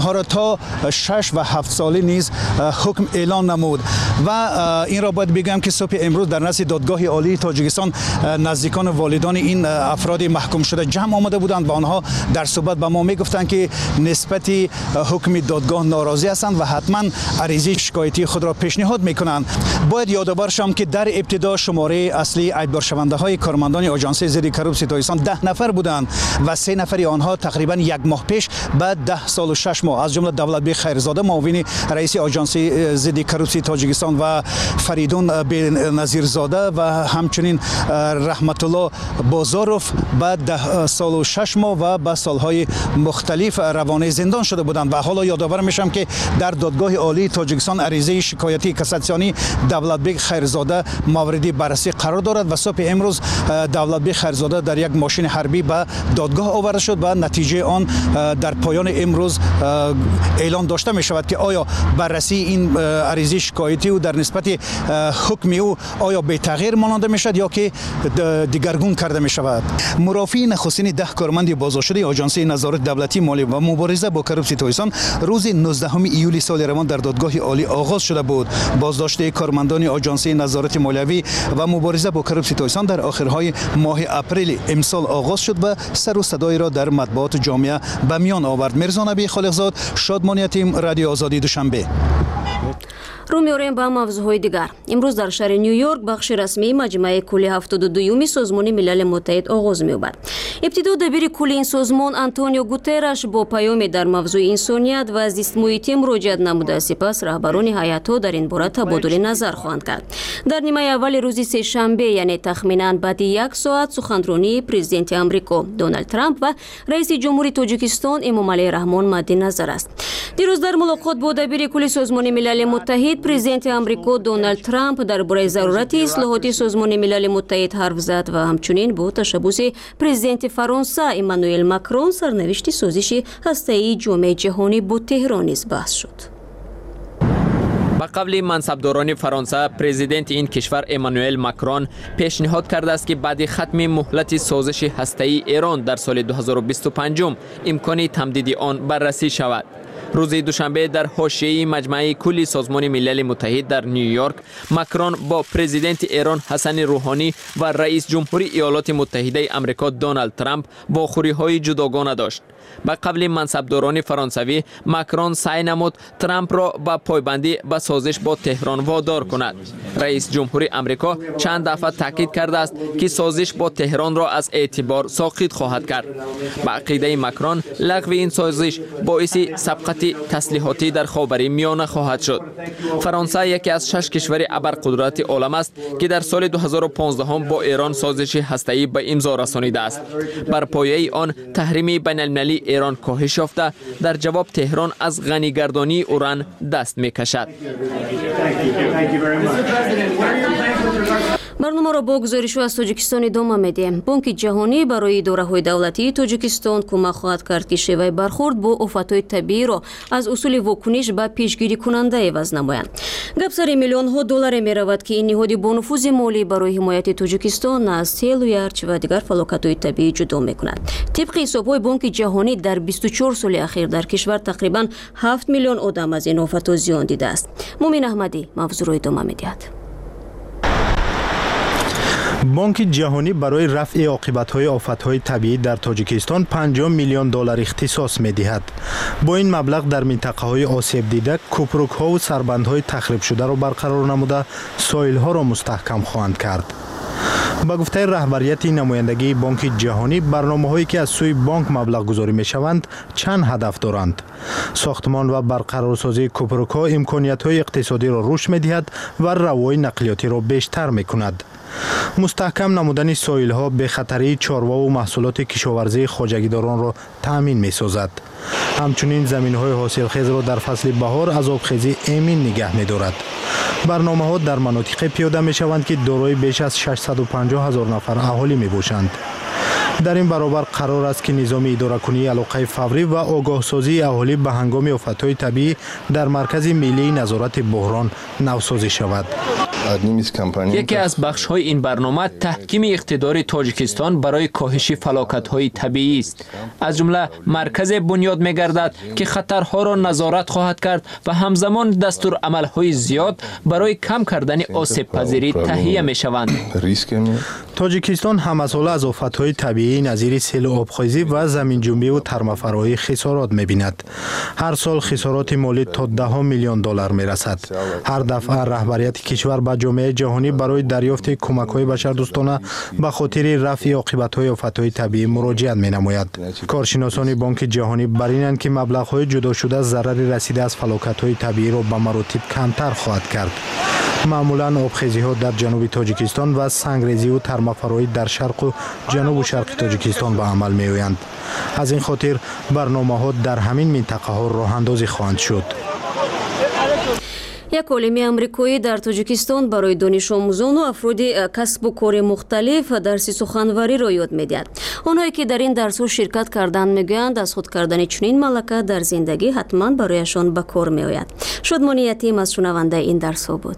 آنها را تا 6 و 7 سالی نیز حکم اعلان نمود و این را باید بگم که صبح امروز در نزد دادگاه عالی تاجیکستان نزدیکان والدان این افراد محکوم شده جمع آمده بودند و آنها در صحبت به ما میگفتند که نسبت حکم دادگاه ناراضی هستند و حتما عریضه شکایتی خود را پیشنهاد میکنند. باید یادآور شوم که در ابتدا شماره اصلی ایدبار شونده های کارمندان آژانس ضد کروپسی تاجیکستان 10 نفر بودند و 3 نفر آنها تقریبا 1 ماه پیش بعد 10 سال و 6 ماه از جمله دولتبی خیرزاده معاون رئیس آژانس ضد کروپسی تاجیکستان و فریدون بنظیرزاده و همچنین رحمت الله بازاروف بعد 10 سال و 6 ماه و به سالهای مختلف روانه زندان شده بودند و حالا یادآور میشم که در دادگاه عالی تاجیکستان عریضه شکایتی کاساسیونی دولتبی خیرزاده موردی بررسی قرار دارد و صبح امروز دولتبی خیرزاده در یک ماشین حربی به دادگاه آورده شد و نتیجه آن در پایان امروز اعلان داشته می شود که آیا بررسی این عریضه شکایتی و در نسبت حکم او آیا به تغییر ماننده می شود یا که دیگرگون کرده می شود. مرافعین نخستین 10 کارمند بازداشته آژانس نظارت دولتی مالی و مبارزه با کروپسی تاجیکستان روز 19 ایولی سال روان در دادگاه عالی آغاز شده بود. بازداشت کارمندان آژانس نظارت مالیوی و مبارزه با کروپسی تاجیکستان در آخرهای ماه اپریل امسال آغاز شد و سر و صدای را در مطبوعات جامعه به میان آورد. مرزا نبی خالقزاد، شادمانی تیم رادیو آزادی دوشنبه. رو می‌آوریم به موضوعهای دیگر. امروز در شهر نیویورک بخش رسمی مجمع کلی 72 سازمان ملل متحد آغاز می‌یابد. ابتدا دبیر کلی این سازمان آنتونیو گوترش با پیام در موضوع انسانیت و زیست محیطی مراجعت نموده، سپس رهبران هیئت‌ها در این باره تبادل نظر خواهند کرد. در نیمه اول روز سه شنبه یعنی تخمیناً بعد 1 ساعت سخنرانی پرزیدنت آمریکا دونالد ترامپ و رئیس جمهوری تاجیکستان امامعلی رحمان مد نظر است. دیروز در ملاقات با دبیر کلی سازمان ملل متحد پرزیدنت آمریکا دونالد ترامپ درباره ضرورت اصلاحات سازمان ملل متحد حرف زد و همچنین با تشبث پرزیدنت فرانسه امانوئل ماکرون سرنوشت سازش هسته‌ای جامعه جهانی با تهران نیز بحث شد. با قبل منصبداران فرانسه پرزیدنت این کشور امانوئل ماکرون پیشنهاد کرده است که بعد ختم مهلت سازش هسته‌ای ایران در سال 2025 امکان تمدید آن بررسی شود. روز دوشنبه در حاشیه مجمع کلی سازمان ملل متحد در نیویورک ماکرون با پرزیدنت ایران حسن روحانی و رئیس جمهوری ایالات متحده آمریکا دونالد ترامپ واخوری‌های جداگانه داشت. با قبل منصبداران فرانسوی ماکرون سعی نمود ترامپ را با پایبندی به سازش با تهران وادار کند. رئیس جمهوری آمریکا چند دفعه تاکید کرده است که سازش با تهران را از اعتبار ساقط خواهد کرد. با عقیده ماکرون لغو این سازش باعث سبقت تسلیحاتی در خاورمیانه خواهد شد. فرانسه یکی از 6 کشور ابرقدرت عالم است که در سال 2015 با ایران سازش هسته‌ای به امضا رسانیده است. بر پایه آن تحریم بین‌المللی ایران کاهش یافته، در جواب تهران از غنی‌گردانی اوران دست می‌کشد. برنامه را با گزارش از تاجیکستان ادامه میدیم. بانک جهانی برای اداره‌های دولتی تاجیکستان کمک خواهد کرد که شیوه برخورد با آفت‌های طبیعی را از اصول واکنش به پیشگیری کننده عوض نمایند. گپ سر میلیون‌ها دلار می‌رود که این نهاد با نفوذ مالی برای حمایت تاجیکستان از تیل و یرچ و دیگر فلاکت‌های طبیعی جدا می‌کند. طبق حساب‌های بانک جهانی در 24 سال اخیر در کشور تقریباً 7 میلیون آدم از این آفت‌ها زیان دیده است. مومن احمدی موضوع را ادامه می‌دهد. بانک جهانی برای رفع عاقبت‌های آفت‌های طبیعی در تاجیکستان 50 میلیون دلار اختصاص می‌دهد. با این مبلغ در منطقه‌های آسیب دیده کوپروک‌ها و سربندهای تخریب شده را برقرار نموده ساحل‌ها را مستحکم خواهند کرد. با گفته رهبریت نمایندگی بانک جهانی برنامه‌هایی که از سوی بانک مبلغ گذاری می‌شوند چند هدف دارند. ساختمان و برقرارسازی کوپروک‌ها امکانیت‌های اقتصادی را رشد می‌دهد و روای نقلیاتی را بیشتر می‌کند. مستحکم نمودن ساحل‌ها به خطری چاروا و محصولات کشاورزی خواجگیداران را تأمین می‌سازد. همچنین زمین‌های حاصلخیز را در فصل بهار از آبخیزی امین نگه می‌دارد. برنامه‌ها در مناطق پیاده می‌شوند که دارای بیش از 650,000 نفر اهالی می‌باشند. در این برابر قرار است که نظام اداره‌کنی علاقه فوری و آگاهسازی اهالی به هنگام آفت‌های طبیعی در مرکز ملی نظارت بحران نوسازی شود. یکی از بخش‌های این برنامه تحکیم اقتدار تاجیکستان برای کاهش فلاکت‌های طبیعی است. از جمله مرکز بنیاد می‌گردد که خطرها را نظارت خواهد کرد و همزمان دستورالعمل‌های زیاد برای کم کردن آسیب‌پذیری تهیه می‌شوند. تاجیکستان همساله از آفت‌های طبیعی نظیر سیل و آبخیزی و زمین‌جنبی و ترمه‌فرایی خسارات می‌بیند. هر سال خسارات مالی تا 10 میلیون دلار می‌رسد. هر دفعه رهبریت کشور به جامعه جهانی برای دریافت کمک‌های بشردوستانه به خاطر رفع عاقبت‌های آفت‌های طبیعی مراجعت می‌نماید. کارشناسان بانک جهانی بر اینند که مبلغ‌های جدا شده ضرر رسیده از فلاکت‌های طبیعی را به مراتب کمتر خواهد کرد. معمولاً آبخیزی‌ها در جنوب تاجیکستان و سنگریزی و ترمه‌فرایی در شرق و جنوب و شرق تاجیکستان به عمل می‌آیند. از این خاطر برنامه‌ها در همین منطقه‌ها راه‌اندازی خواهند شد. یک عالم امریکایی در تاجیکستان برای دانش آموزان و افراد کسب و کار مختلف درس سخنوری را یاد می‌دهد. آنهایی که در این درس‌ها شرکت کردند می‌گویند از خود کردن چنین ملکه در زندگی حتماً برایشان به کار می‌آید. شادمانی یتیم از شنونده این درس‌ها بود.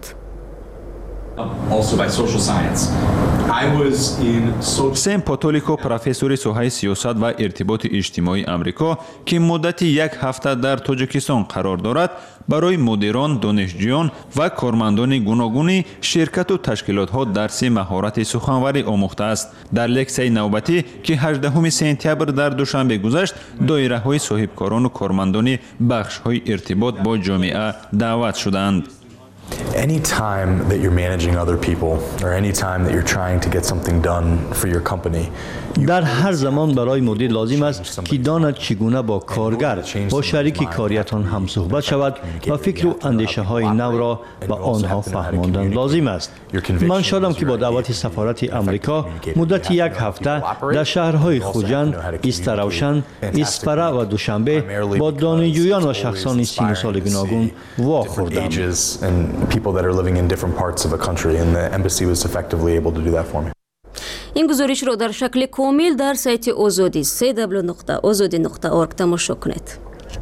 سم پاتولیکو پروفسور سوهای سیاست و ارتباط اجتماعی امریکا که مدت یک هفته در تاجیکستان قرار دارد برای مدیران، دانشجویان و کارمندان گوناگون شرکت و تشکیلات‌ها درس مهارت سخنوری آموخته است. در لکسه نوبتی که 18 سپتامبر در دوشنبه گذشت، دایره‌های صاحبکاران و کارمندان بخش‌های ارتباط با جامعه دعوت شدند. Any time that you're managing other people or any time that you're trying to get something done for your company. در هر زمان برای مدیر لازم است که داند چگونه با کارگر با شریک کاریتان هم صحبت شود و فکر و اندیشه های نو را به آنها فهماندن لازم است. من شادم که با دعوت سفارت امریکا مدت یک هفته در شهرهای خوجند، ایستروشن، ایسپره و دوشنبه با دانشجویان و شخصان سین و سال گوناگون واخوردم. People that are living in different parts of a country and the embassy was effectively able to do that for me. این گزارش را در شکل کامل در سایت آزادی www.azadi.org تماشا کنید.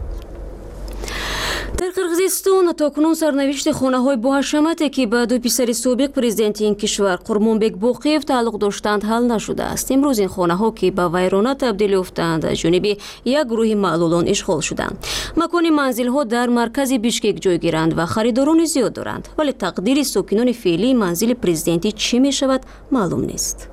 در قرغیزستان تاکنون سرنوشت خانه‌های با حشمتی که به دو پسر سابق پرزیدنت این کشور قرمانبک باقیف تعلق داشتند حل نشده است. امروز این خانه‌ها که به ویرانه تبدیل یافتند از جانب یک گروه معلولان اشغال شدند. مکان منزل‌ها در مرکز بیشکک جای گیرند و خریداران زیاد دارند، ولی تقدیر ساکنان فعلی منزل پرزیدنتی چی می شود معلوم نیست.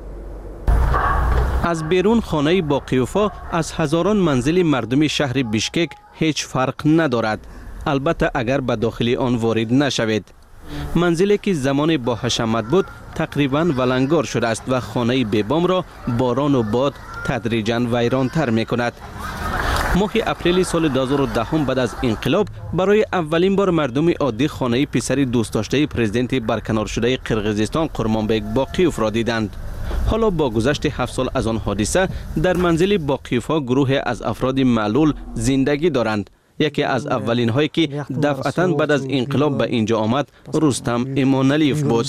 از بیرون خانه باقیوفا از هزاران منزل مردم شهر بیشکک هیچ فرق ندارد، البته اگر به داخل آن وارد نشوید. منزلی که زمان با حشمت بود تقریباً ولنگار شده است و خانه بیبام را باران و باد تدریجاً ویران تر می کند. ماه اپریل سال 2010 بعد از انقلاب برای اولین بار مردم عادی خانه پسر دوست داشته پرزیدنت برکنار شده قرغیزستان قرمانبک باقیوف را دیدند. حالا با گذشت 7 سال از آن حادثه در منزل باقیوفا گروه از افراد معلول زندگی دارند. یکی از اولین هایی که دفعتاً بعد از انقلاب به اینجا آمد رستم ایمانعلیف بود.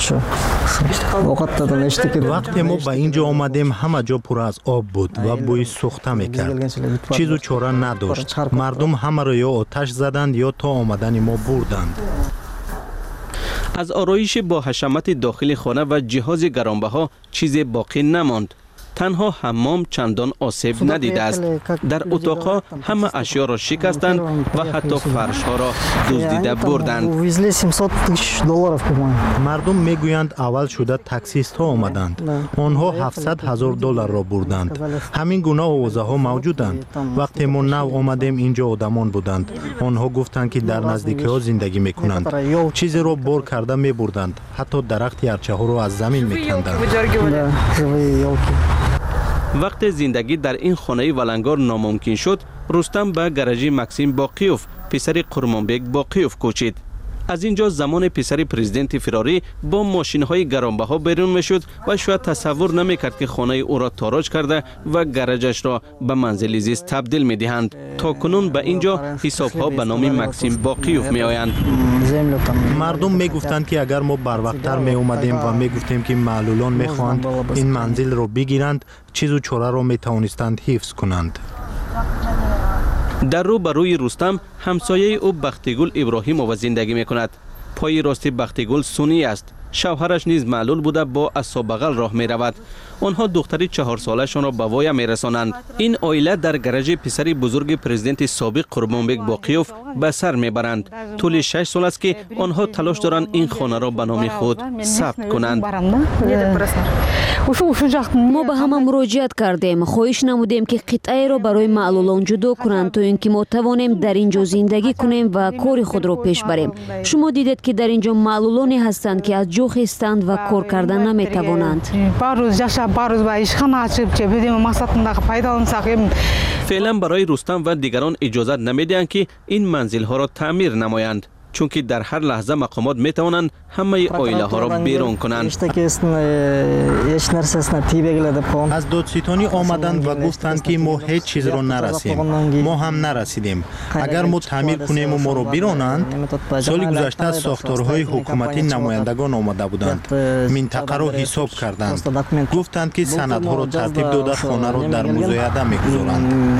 وقتی ما به اینجا آمدیم همه جا پر از آب بود و بوی سوخته میکرد. چیز و چاره نداشت. مردم همه را یا آتش زدند یا تا آمدن ما بردند. از آرایش با حشمت داخل خانه و جهاز گرانبها چیزی باقی نماند. تنها حمام چندان آسیب ندیده است. در اتاقها همه اشیا را شکستند و حتی فرشها را دزدیده بردند. مردم میگویند اول شده تاکسیست ها آمدند. آنها 700,000 دلار را بردند. همین گونه آوازه ها موجودند. وقتی ما نو آمدیم اینجا آدمان بودند. آنها گفتند که در نزدیکی ها زندگی میکنند. چیزی را بار کرده میبردند. حتی درخت ارچه ها را از زمین میکندند. وقت زندگی در این خانه ولنگار ناممکن شد، رستم به گراژ مکسیم باقیوف پسر قرمانبک باقیوف کوچید. از اینجا زمان پسر پرزیدنت فراری با ماشین‌های گرانبها بیرون می‌شد و شاید تصور نمی‌کرد که خانه او را تاراج کرده و گراژش را به منزل زیست تبدیل می‌دهند. تا کنون به اینجا حساب‌ها به نام مکسیم باقیوف می‌آیند. مردم میگفتند که اگر ما بروقتر می اومدیم و میگفتیم که معلولان میخواهند این منزل را بگیرند، چیز و چاره را میتوانستند حفظ کنند. در رو بروی رستم همسایه او بختیگل ابراهیم و زندگی میکند. پای راست بختیگل سونی است. شوهرش نیز معلول بوده با عصا بغل راه می رود. آنها دختری 4 سالشان را به وای می رسانند. این عائله در گراژ پسری بزرگ پرزیدنت سابق قربانبک باقیوف به سر می برند. طول 6 سال است که آنها تلاش دارند این خانه را به نام خود ثبت کنند. ما به همه مراجعت کردیم. خواهش نمودیم که قطعه را برای معلولان جدا کنند تا اینکه ما توانیم در اینجا زندگی کنیم و کار خود را پیش بریم. شما دیدید که در اینجا معلولانی هستند که از جا خیستند و کار کردن نمی توانند. فعلا برای رستم و دیگران اجازت نمیدهند که این منزل ها را تعمیر نمایند، چون که در هر لحظه مقامات می توانند همه عائله ها را بیرون کنند. از دادستانی آمدند و گفتند که ما هیچ چیز را نرسیم. ما هم نرسیدیم. اگر ما تعمیر کنیم و ما را بیرونند، سال گذشته از ساختارهای حکومتی نمایندگان آمده بودند. منطقه را حساب کردند. گفتند که سندها را ترتیب داده خانه را در مزایده می‌گذارند.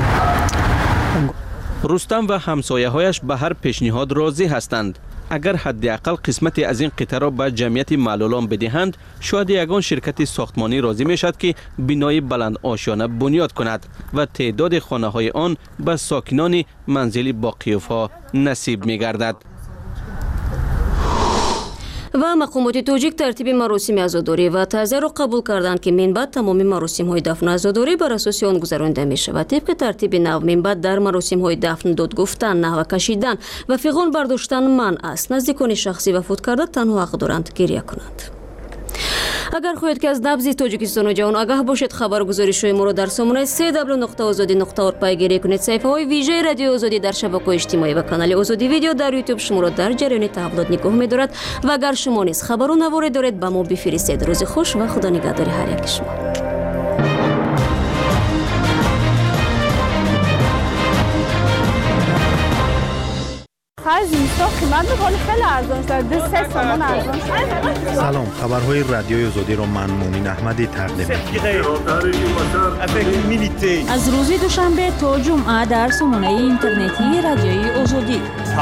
رستم و همسایه‌هایش به هر پیشنهاد راضی هستند. اگر حداقل قسمتی از این قطعه را به جمعیت معلولان بدهند، شاید یگان شرکت ساختمانی راضی میشد که بنای بلند آشیانه بنیاد کند و تعداد خانه‌های آن به ساکنان منزل باقیوف‌ها نصیب می‌گردد. و مقامات تاجیک ترتیب مراسم عزاداری و تعزیه را قبول کردند که من بعد تمام مراسم های دفن و عزاداری بر اساس آن گذرانده می شود. طبق ترتیب نو من بعد در مراسم های دفن داد گفتن، نحوه کشیدن و فیغان برداشتن منع است. نزدیکان شخصی وفات کرده تنها حق دارند گریه کنند. اگر خواهید که از نبض تاجیکستان و جهان آگاه باشید، خبرگزاری شوی ما را در سامانه www.azadi.org پیگیری کنید. صفحه های ویژه رادیو آزادی در شبکه‌های اجتماعی و کانال آزادی ویدیو در یوتیوب شما را در جریان تحولات نگاه می‌دارد و اگر شما نیز خبر و نواری دارید به ما بفرستید. روز خوش و خدا نگهدار هر یک شما. سلام، خبرهای رادیوی آزادی را من مومن احمدی تقدیم می‌کنم. از روز دوشنبه تا جمعه در سامانه اینترنتی رادیوی آزادی.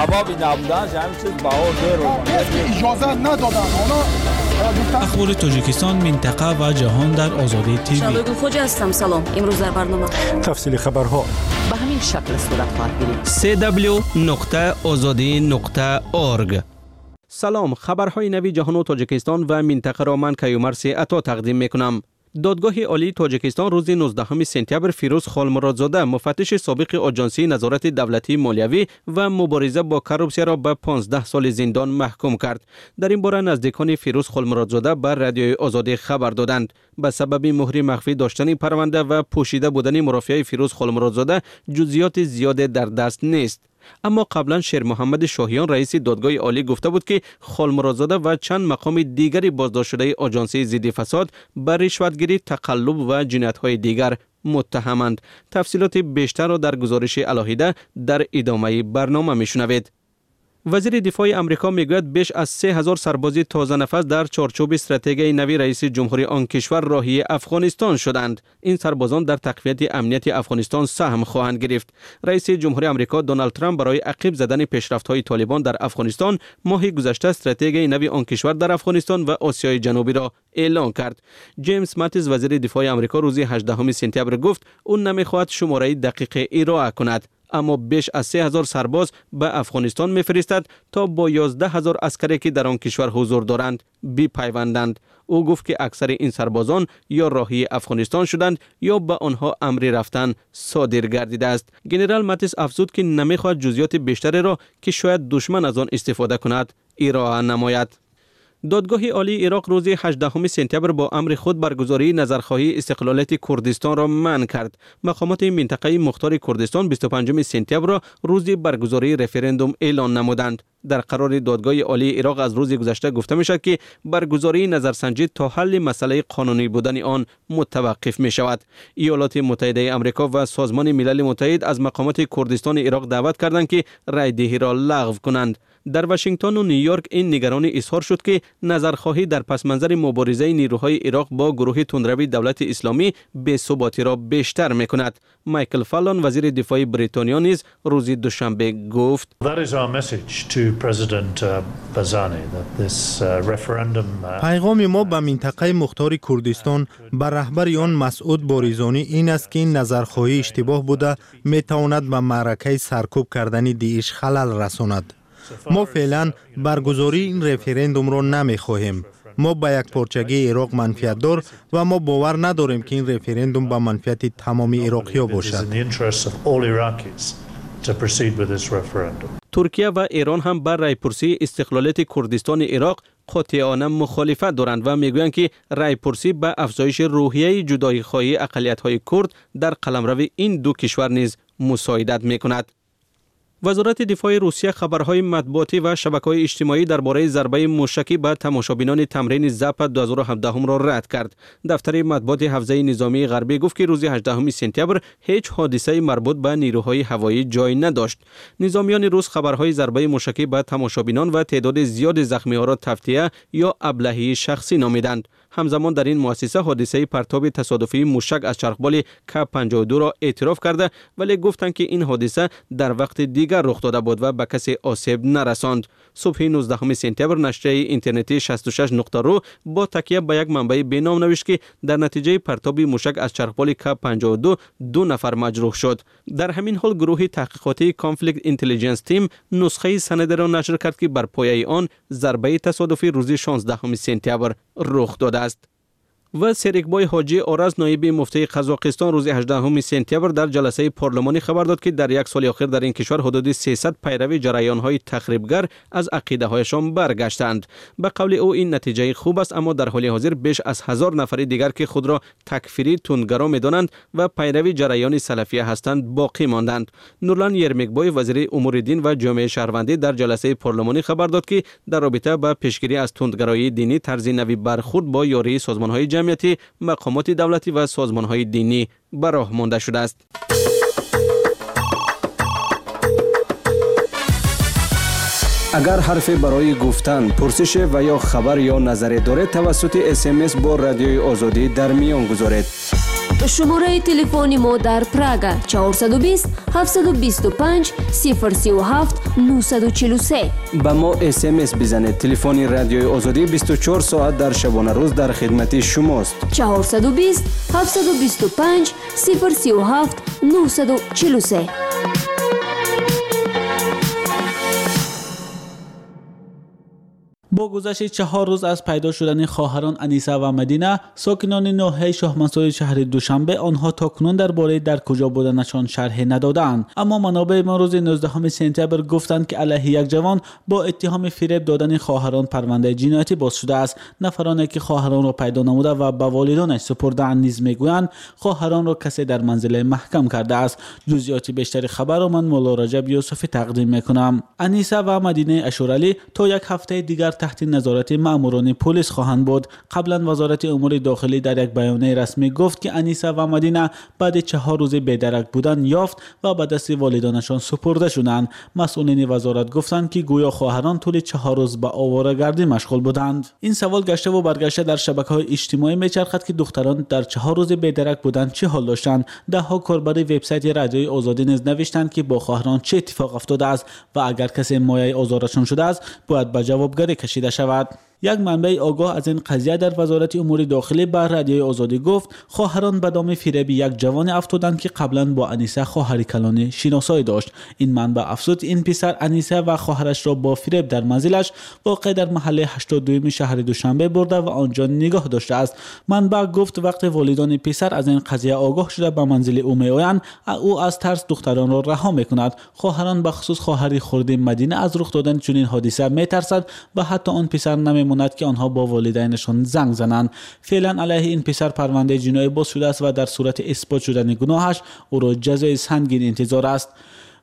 اجازه ندادن. اخبار تاجیکستان، منطقه و جهان در آزادی تیوی. شادو خوجا هستم. سلام. امروز در برنامه تفصیل خبرها به همین شکل صورت خواهد گرفت. www.azadi.org. سلام، خبرهای نوی جهان و تاجیکستان و منطقه را من کیومرث عطا تقدیم میکنم. دادگاه عالی تاجیکستان روز 19 سپتامبر فیروز خالمرادزاده، مفتش سابق آژانسی نظارت دولتی مالیوی و مبارزه با کروپسیا را به 15 سال زندان محکوم کرد. در این باره نزدیکان فیروز خالمرادزاده بر رادیوی آزادی خبر دادند. به سبب مهر مخفی داشتن پرونده و پوشیده بودن مرافعه فیروز خالمرادزاده جزئیات زیاد در دست نیست. اما قبلا شیر محمد شاهیان رئیس دادگاه عالی گفته بود که خالمرادزاده و چند مقام دیگری بازداشت شده آژانسی ضد فساد بر رشوتگیری، تقلب و جنایت‌های دیگر متهمند. تفصیلات بیشتر را در گزارش علاهیده در ادامه برنامه میشنوید. وزیر دفاع امریکا میگوید بیش از 3000 سرباز تازه نفس در چارچوب استراتژی نوی رئیس جمهوری آن کشور راهی افغانستان شدند. این سربازان در تقویت امنیت افغانستان سهم خواهند گرفت. رئیس جمهوری امریکا دونالد ترامپ برای عقب زدن پیشرفت‌های طالبان در افغانستان ماه گذشته استراتژی نوی آن کشور در افغانستان و آسیای جنوبی را اعلام کرد. جیمز ماتیس وزیر دفاع امریکا روز 18 سپتامبر گفت او نمی‌خواهد شماره دقیق ارائه کند، اما بیش از 3000 سرباز به افغانستان می‌فرستد تا با 11000 عسکری که در آن کشور حضور دارند بپیوندند. او گفت که اکثر این سربازان یا راهی افغانستان شدند یا به آنها امر رفتن صادر گردیده است. ژنرال ماتیس افزود که نمی‌خواهد جزئیات بیشتری را که شاید دشمن از آن استفاده کند ارائه نماید. دادگاه عالی عراق روز 18 سپتامبر با امر خود برگزاری نظرخواهی استقلالیت کردستان را منع کرد. مقامات منطقه مختار کردستان 25 سپتامبر را روز برگزاری رفراندوم اعلان نمودند. در قرار دادگاه عالی عراق از روز گذشته گفته می شود که برگزاری نظرسنجی تا حل مسئله قانونی بودن آن متوقف می شود. ایالات متحده آمریکا و سازمان ملل متحد از مقامات کردستان عراق دعوت کردند که رای دهی را لغو کنند. در واشنگتن و نیویورک این نگرانی اظهار شد که نظرخواهی در پس منظر مبارزه نیروهای عراق با گروه تندروی دولت اسلامی بی‌ثباتی را بیشتر می‌کند. مایکل فالون وزیر دفاع بریتانیا نیز روز دوشنبه گفت پیغام ما به منطقه مختار کردستان به رهبر آن مسعود باریزانی این است که این نظرخواهی اشتباه بوده میتواند به معرکه سرکوب کردن داعش خلل رساند. ما فعلا برگزاری این رفراندوم را نمیخواهیم. ما با یک پارچگی عراق منفعت دار و ما باور نداریم که این رفراندوم به منفعت تمامی عراقی‌ها باشد. ترکیه و ایران هم بر رایپرسی استقلالیت کردستان عراق قاطعانه مخالفت دارند و میگویند که رایپرسی به افزایش روحیه جدایی‌خواهی اقلیت‌های کرد در قلمرو این دو کشور نیز مساعدت میکند. وزارت دفاع روسیه خبرهای مطبوعاتی و شبکه‌های اجتماعی درباره ضربه موشکی به تماشابینان تمرین زاپ 2017 را رد کرد. دفتر مطبوعات حوزه نظامی غربی گفت که روز 18 سپتامبر هیچ حادثه مربوط به نیروهای هوایی جای نداشت. نظامیان روس خبرهای ضربه موشکی به تماشابینان و تعداد زیاد زخمی‌ها را تفتیه یا ابلهی شخصی نامیدند. همزمان در این مؤسسه حادثه پرتاب تصادفی موشک از چرخبال K-52 را اعتراف کرده ولی گفتند که این حادثه در وقت دیگر رخ داده بود و به کسی آسیب نرساند. صبح 19 سپتامبر نشریه اینترنتی 66.ru با تکیه به یک منبع بینام نوشت که در نتیجه پرتاب موشک از چرخبال K-52 2 نفر مجروح شد. در همین حال گروه تحقیقاتی کانفلیکت اینتلیجنس تیم نسخه سند را نشر کرد که بر پایه آن ضربه تصادفی روز 16 سپتامبر رخ داده است. و سریکبای حاجی آرز نایب مفتی قزاقستان روز 18 سپتامبر در جلسه پارلمانی خبر داد که در یک سال اخیر در این کشور حدود 300 پیروی جریان‌های تخریبگر از عقیده‌هایشان برگشتند. به قول او این نتیجه خوب است، اما در حال حاضر بیش از 1000 نفر دیگر که خود را تکفیری تندگرا می‌دانند و پیروی جریان سلفیه هستند باقی ماندند. نورلان یرمیکبای وزیر امور دین و جامعه شهروندی در جلسه پارلمانی خبر داد که در رابطه با پیشگیری از تندگرایی دینی طرز نوی برخورد با یاری سازمان‌های جمعیتی، مقامات دولتی و سازمان‌های دینی به راه مانده شده است. اگر حرفی برای گفتن، پرسش و یا خبر یا نظری دارید توسط SMS با رادیوی آزادی در میان گذارید. شماره تلفن ما در پراگ 420 725 037 943. با ما SMS بزنید. تلفن رادیوی آزادی 24 ساعت در شبانه روز در خدمت شماست. 420 725 037 943. با گذشت 4 روز از پیدا شدن خواهران انیسه و مدینه، ساکنان ناحیه شاه منصور شهر دوشنبه آنها تاکنون درباره در کجا بودنشان شرح ندادند. اما منابع ما روز 19 سپتامبر گفتند که علیه یک جوان با اتهام فریب دادن خواهران پرونده جنایتی باز شده است. نفرانی که خواهران را پیدا نموده و به والدانش سپرده‌اند نیز میگویند خواهران را کسی در منزل محکم کرده است. جزئیات بیشتر خبر را من مولا رجب یوسفی تقدیم میکنم. انیسه و مدینه اشورعلی تا یک هفته دیگر تحت نظارت ماموران پلیس خواهند بود. قبلا وزارت امور داخلی در یک بیانیه رسمی گفت که انیسه و مدینه بعد 4 روز بی‌درک بودن یافت و به دست والدانشان سپرده شدند. مسئولین وزارت گفتند که گویا خواهران طول 4 روز به آواره‌گردی مشغول بودند. این سوال گشته و برگشته در شبکه‌های اجتماعی میچرخد که دختران در 4 روز بی‌درک بودن چه حال داشتند. ده‌ها کاربر وبسایت رادیوی آزادی نیز نوشتند که با خواهران چه اتفاق افتاده است و اگر کسی مایه آزارشان شده است باید به جوابگری کشیده شود. یک منبع آگاه از این قضیه در وزارت امور داخلی بر رادیوی آزادی گفت خواهران به دام فریب یک جوان افتادند که قبلا با انیسه خواهر کلانی شناسایی داشت. این منبع افزود این پسر انیسه و خواهرش را با فریب در منزلش واقع در محله 82 شهر دوشنبه برده و آنجا نگاه داشته است. منبع گفت وقتی والدان پسر از این قضیه آگاه شده به منزل او میآیند، او از ترس دختران را رها میکند. خواهران به خصوص خواهر خرد مدینه از رخ دادن چنین حادثه میترسد و حتی آن پسر نمیماند که آنها با والدینشان زنگ زنند. فعلا علیه این پسر پرونده جنایی باز شده است و در صورت اثبات شدن گناهش او را جزای سنگین انتظار است.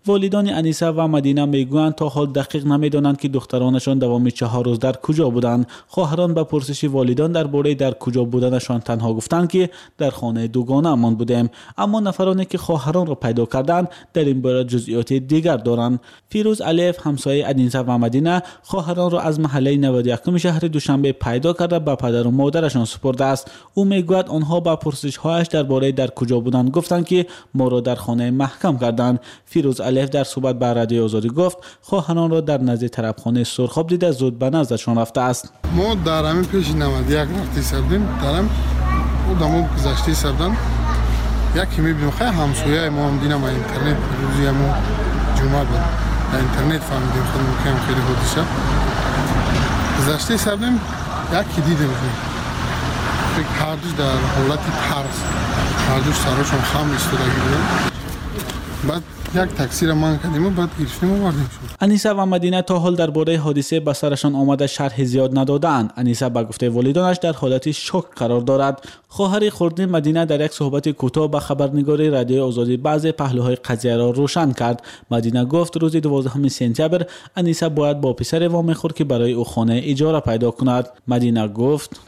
والدان انیسه و مدینه میگویند تا حال دقیق نمیدانند که دخترانشان دوام 4 روز در کجا بودند. خواهران به پرسش والدان درباره در کجا بودنشان تنها گفتند که در خانه دوگانه امان بودیم، اما نفرانی که خواهران را پیدا کردند در این باره جزئیات دیگر دارند. فیروز الیف همسایه انیسه و مدینه خواهران را از محله 91 شهر دوشنبه پیدا کرده به پدر و مادرشان سپرده است. او میگوید آنها با پرسش‌هایش درباره در کجا بودند گفتند که ما را در خانه محکم کردند. فیروز الیف در صحبت با رادیوی آزادی گفت خواهران را در نزد طرفخانه سرخاب دیده زود به نزدشان رفته است. ما در همین پیش 91 رفتی سردیم درم او دمو گذشته سردن یکی میبینیم خیلی همسویه ما هم دینم اینترنت روزی ما جمعه بود اینترنت فهمیدیم خودمون که هم خیلی حدیثه گذشته سردیم یکی دیدیم فکر هر دوش در حالت ترس هر دوش سراشون خم ایستادگی بودن. بعد یک تاکسی را من کردیم و بعد گرفتیم و بردیم شد. انیسه و مدینه تا حال درباره حادثه به سرشان آمده شرح زیاد ندادند. انیسه به گفته والدانش در حالت شوک قرار دارد. خواهر خرد مدینه در یک صحبت کوتاه به خبرنگار رادیوی آزادی بعضی پهلوهای قضیه را روشن کرد. مدینه گفت روز 12 سپتامبر انیسه باید با پسر وام خود که برای او خانه اجاره پیدا کند. مدینه گفت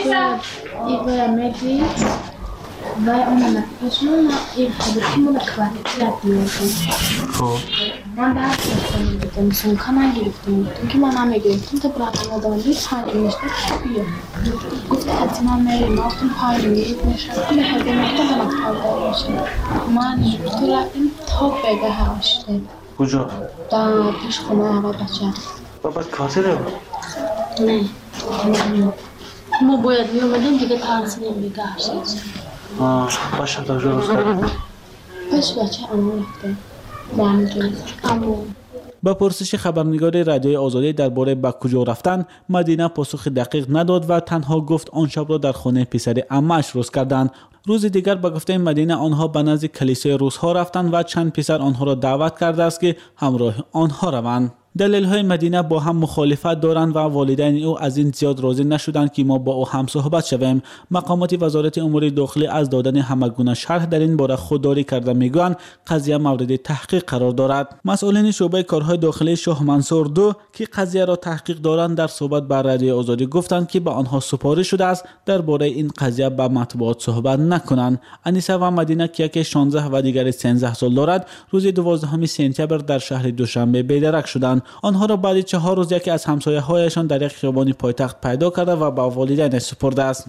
و اون نفسشون این خودشون کوالیتی خب من بعد گفتم سونکا نگرفتم که من نمیگرفتم تو برای مداری پای نشته بیا گفت حتما میریم رفتم پای نشته به هر نقطه به نقطه باشه من تو رفتیم تا به هاشته کجا در پیش خونه هوا بچه بابا کاسه رو نه ما باید میومدیم دیگه ترسیدیم دیگه هاشته باشه تا جلوس کرد پس بچه امون رفته امون. با پرسش خبرنگار رادیوی آزادی درباره به کجا رفتن مدینه پاسخ دقیق نداد و تنها گفت آن شب را در خانه پسر عمه‌اش روز کردند. روز دیگر با گفته مدینه آنها به نزد کلیسای روس‌ها رفتند و چند پسر آنها را دعوت کرده است که همراه آنها روند. دلیل‌های مدینه با هم مخالفت دارند و والدین او از این زیاد راضی نشدند که ما با او هم صحبت شویم. مقامات وزارت امور داخلی از دادن همگونه شرح در این باره خودداری کرده میگویند قضیه مورد تحقیق قرار دارد. مسئولین شعبه کارهای داخلی شاه منصور دو که قضیه را تحقیق دارند در صحبت با رادیوی آزادی گفتند که به آنها سپارش شده است درباره این قضیه با مطبوعات صحبت نکنند. انیسه و مدینه که یکی 16 و دیگری 13 سال دارد روز 12 سپتامبر در شهر دوشنبه بی‌درک شدند. آنها را بعد 4 روز یکی از همسایه‌هایشان در یک خیابان پایتخت پیدا کرده و با والدین سپرده است.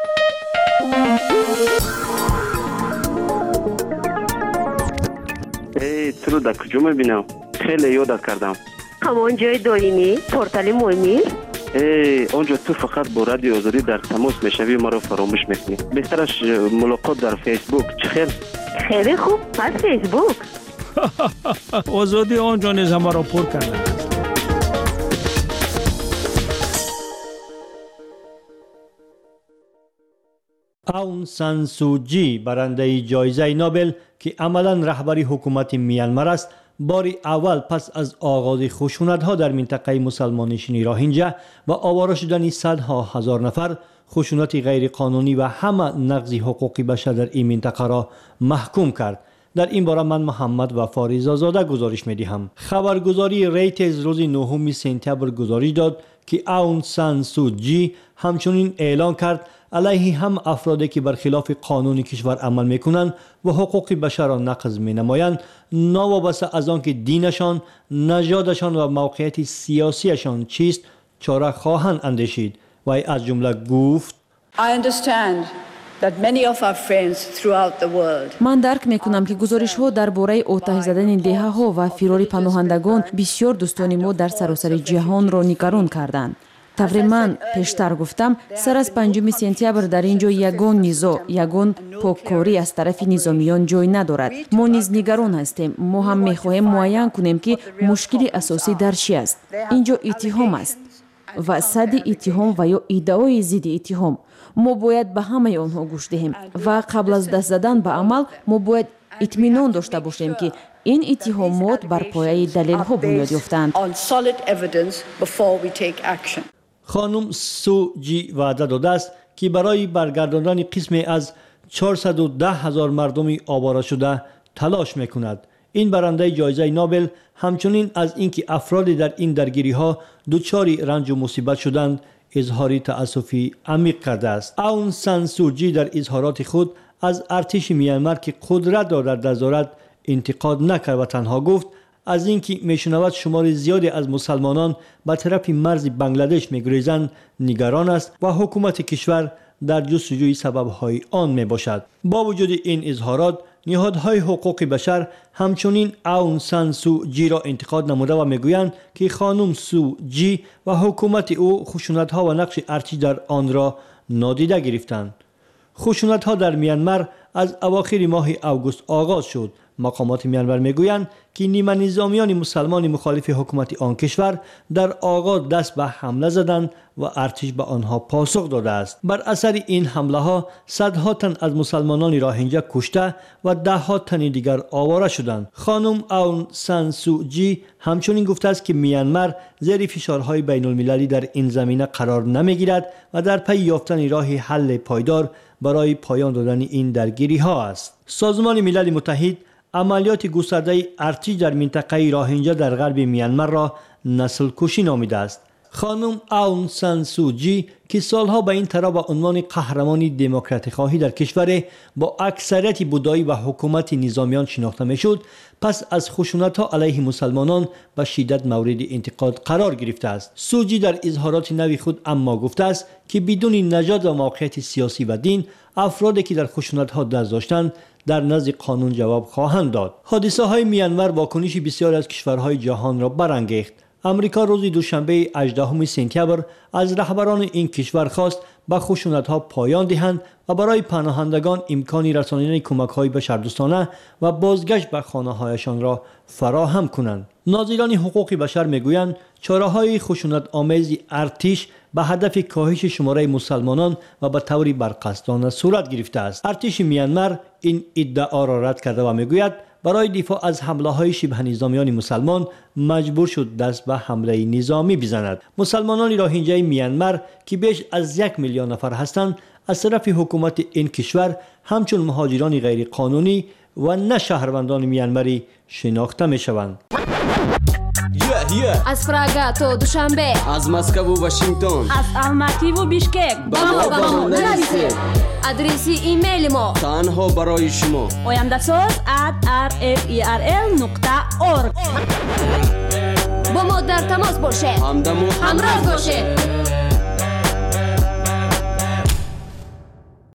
تو رو در کجا میبینم؟ خیلی یادت کردم. همان جای دائمی پورتال مهمی؟ آنجا تو فقط با رادیو آزادی در تماس میشوی ما را فراموش میکنی. بهترش ملاقات در فیسبوک. چه خیلی خوب پس فیسبوک. آزادی آنجا نیز همه را پر کرده. آون سان سو چی برنده جایزه نوبل که عملاً رهبری حکومت میانمار است بار اول پس از آغاز خشونت‌ها در منطقه مسلمانشین روهینجا و آواره شدن صدها هزار نفر خشونت غیر قانونی و همه نقض حقوق بشر در این منطقه را محکوم کرد. در این باره من محمد وفا رضازاده گزارش می‌دهم. خبرگزاری ریترز روز 9 سپتامبر گزارش داد که آون سان سو چی همچنین اعلان کرد علیه هم افرادی که برخلاف قانون کشور عمل میکنند و حقوق بشر را نقض مینمایند ناوابسته از آنکه دینشان، نژادشان و موقعیت سیاسیشان چیست چاره خواهند اندیشید. و از جمله گفت من درک میکنم که گزارش ها درباره آتش زدن دهه ها و فرار پناهندگان بسیار دوستان ما در سراسر جهان را نگران کردند. طور من پیشتر گفتم سر از 5 سپتامبر در اینجا یگان نزاع یگان پاککاری از طرف نظامیان جای ندارد. ما نیز نگران هستیم. ما هم میخواهیم معین کنیم که مشکل اساسی در چی است. اینجا اتهام است و صد اتهام و یا ادعای ضد اتهام. ما باید به همه آنها گوش دهیم و قبل از دست زدن به عمل ما باید اطمینان داشته باشیم که این اتهامات بر پایه دلیل ها بنیاد یافتند. خانم سو چی وعده داده است که برای برگرداندن قسمی از 410,000 مردم آواره شده تلاش میکند. این برنده جایزه نوبل همچنین از اینکه افراد در این درگیری‌ها دچار رنج و مصیبت شدند اظهار تأسفی عمیق کرده است. آون سان سو چی در اظهارات خود از ارتش میانمار که قدرت دارد در نظارت انتقاد نکرد و تنها گفت از اینکه میشنود شمار زیادی از مسلمانان به طرف مرز بنگلادش میگریزند نگران است و حکومت کشور در جستجوی سبب‌های آن میباشد. با وجود این اظهارات نهادهای حقوق بشر همچنین آون سان سو چی را انتقاد نموده و میگویند که خانم سو چی و حکومت او خشونت‌ها و نقش ارتش در آن را نادیده گرفتند. خشونت‌ها در میانمار از اواخر ماه اوگوست آغاز شد. مقامات میانمار میگویند که نیمه نظامیان مسلمان مخالف حکومت آن کشور در آغاز دست به حمله زدند و ارتش به آنها پاسخ داده است. بر اثر این حمله ها صدها تن از مسلمانان راهینجا کشته و ده ها تن دیگر آواره شدند. خانم آون سان سو چی همچنین گفته است که میانمار زیر فشارهای بین المللی در این زمینه قرار نمیگیرد و در پی یافتن راه حل پایدار برای پایان دادن این درگیری ها است. سازمان ملل متحد عملیات گسترده ارتش در منطقه راهینجا در غرب میانمار را نسل کشی نامیده است. خانم آون سان سو چی که سالها به این طرح به عنوان قهرمانی دموکراتی خواهی در کشور با اکثریت بودایی و حکومت نظامیان شناخته میشد، پس از خشونت‌ها علیه مسلمانان به شدت مورد انتقاد قرار گرفته است. سو چی در اظهارات نوی خود اما گفته است که بدون نژاد و موقعیت سیاسی و دین افرادی که در خشونت‌ها دست داشتند در نزد قانون جواب خواهند داد. حادثه های میانمار واکنش بسیار از کشورهای جهان را برانگیخت. امریکا روز دوشنبه 18 سپتامبر از رهبران این کشور خواست به خشونت‌ها پایان دهند و برای پناهندگان امکانی رساندن کمک‌های بشردوستانه و بازگشت به خانه‌هایشان را فراهم کنند. ناظران حقوق بشر میگویند چاره‌های خشونت آمیز ارتش به هدف کاهش شماره مسلمانان و به طور برقصدانه صورت گرفته است. ارتش میانمار این ادعا را رد کرده و میگوید برای دفاع از حمله‌های شبه نظامیان مسلمان مجبور شد دست به حمله نظامی بزند. مسلمانان راهینجای میانمار که بیش از 1 میلیون نفر هستند از طرف حکومت این کشور همچون مهاجران غیر قانونی و نه شهروندان میانماری شناخته میشوند. از پراگا تا دوشنبه، از مسکو و واشنگتن، از الماتی و بیشکک با ما نویسید. آدرس ایمیل ما تنها برای شما oyamdasoz@rferl.org. با ما در تماس باشید. همراه باشید.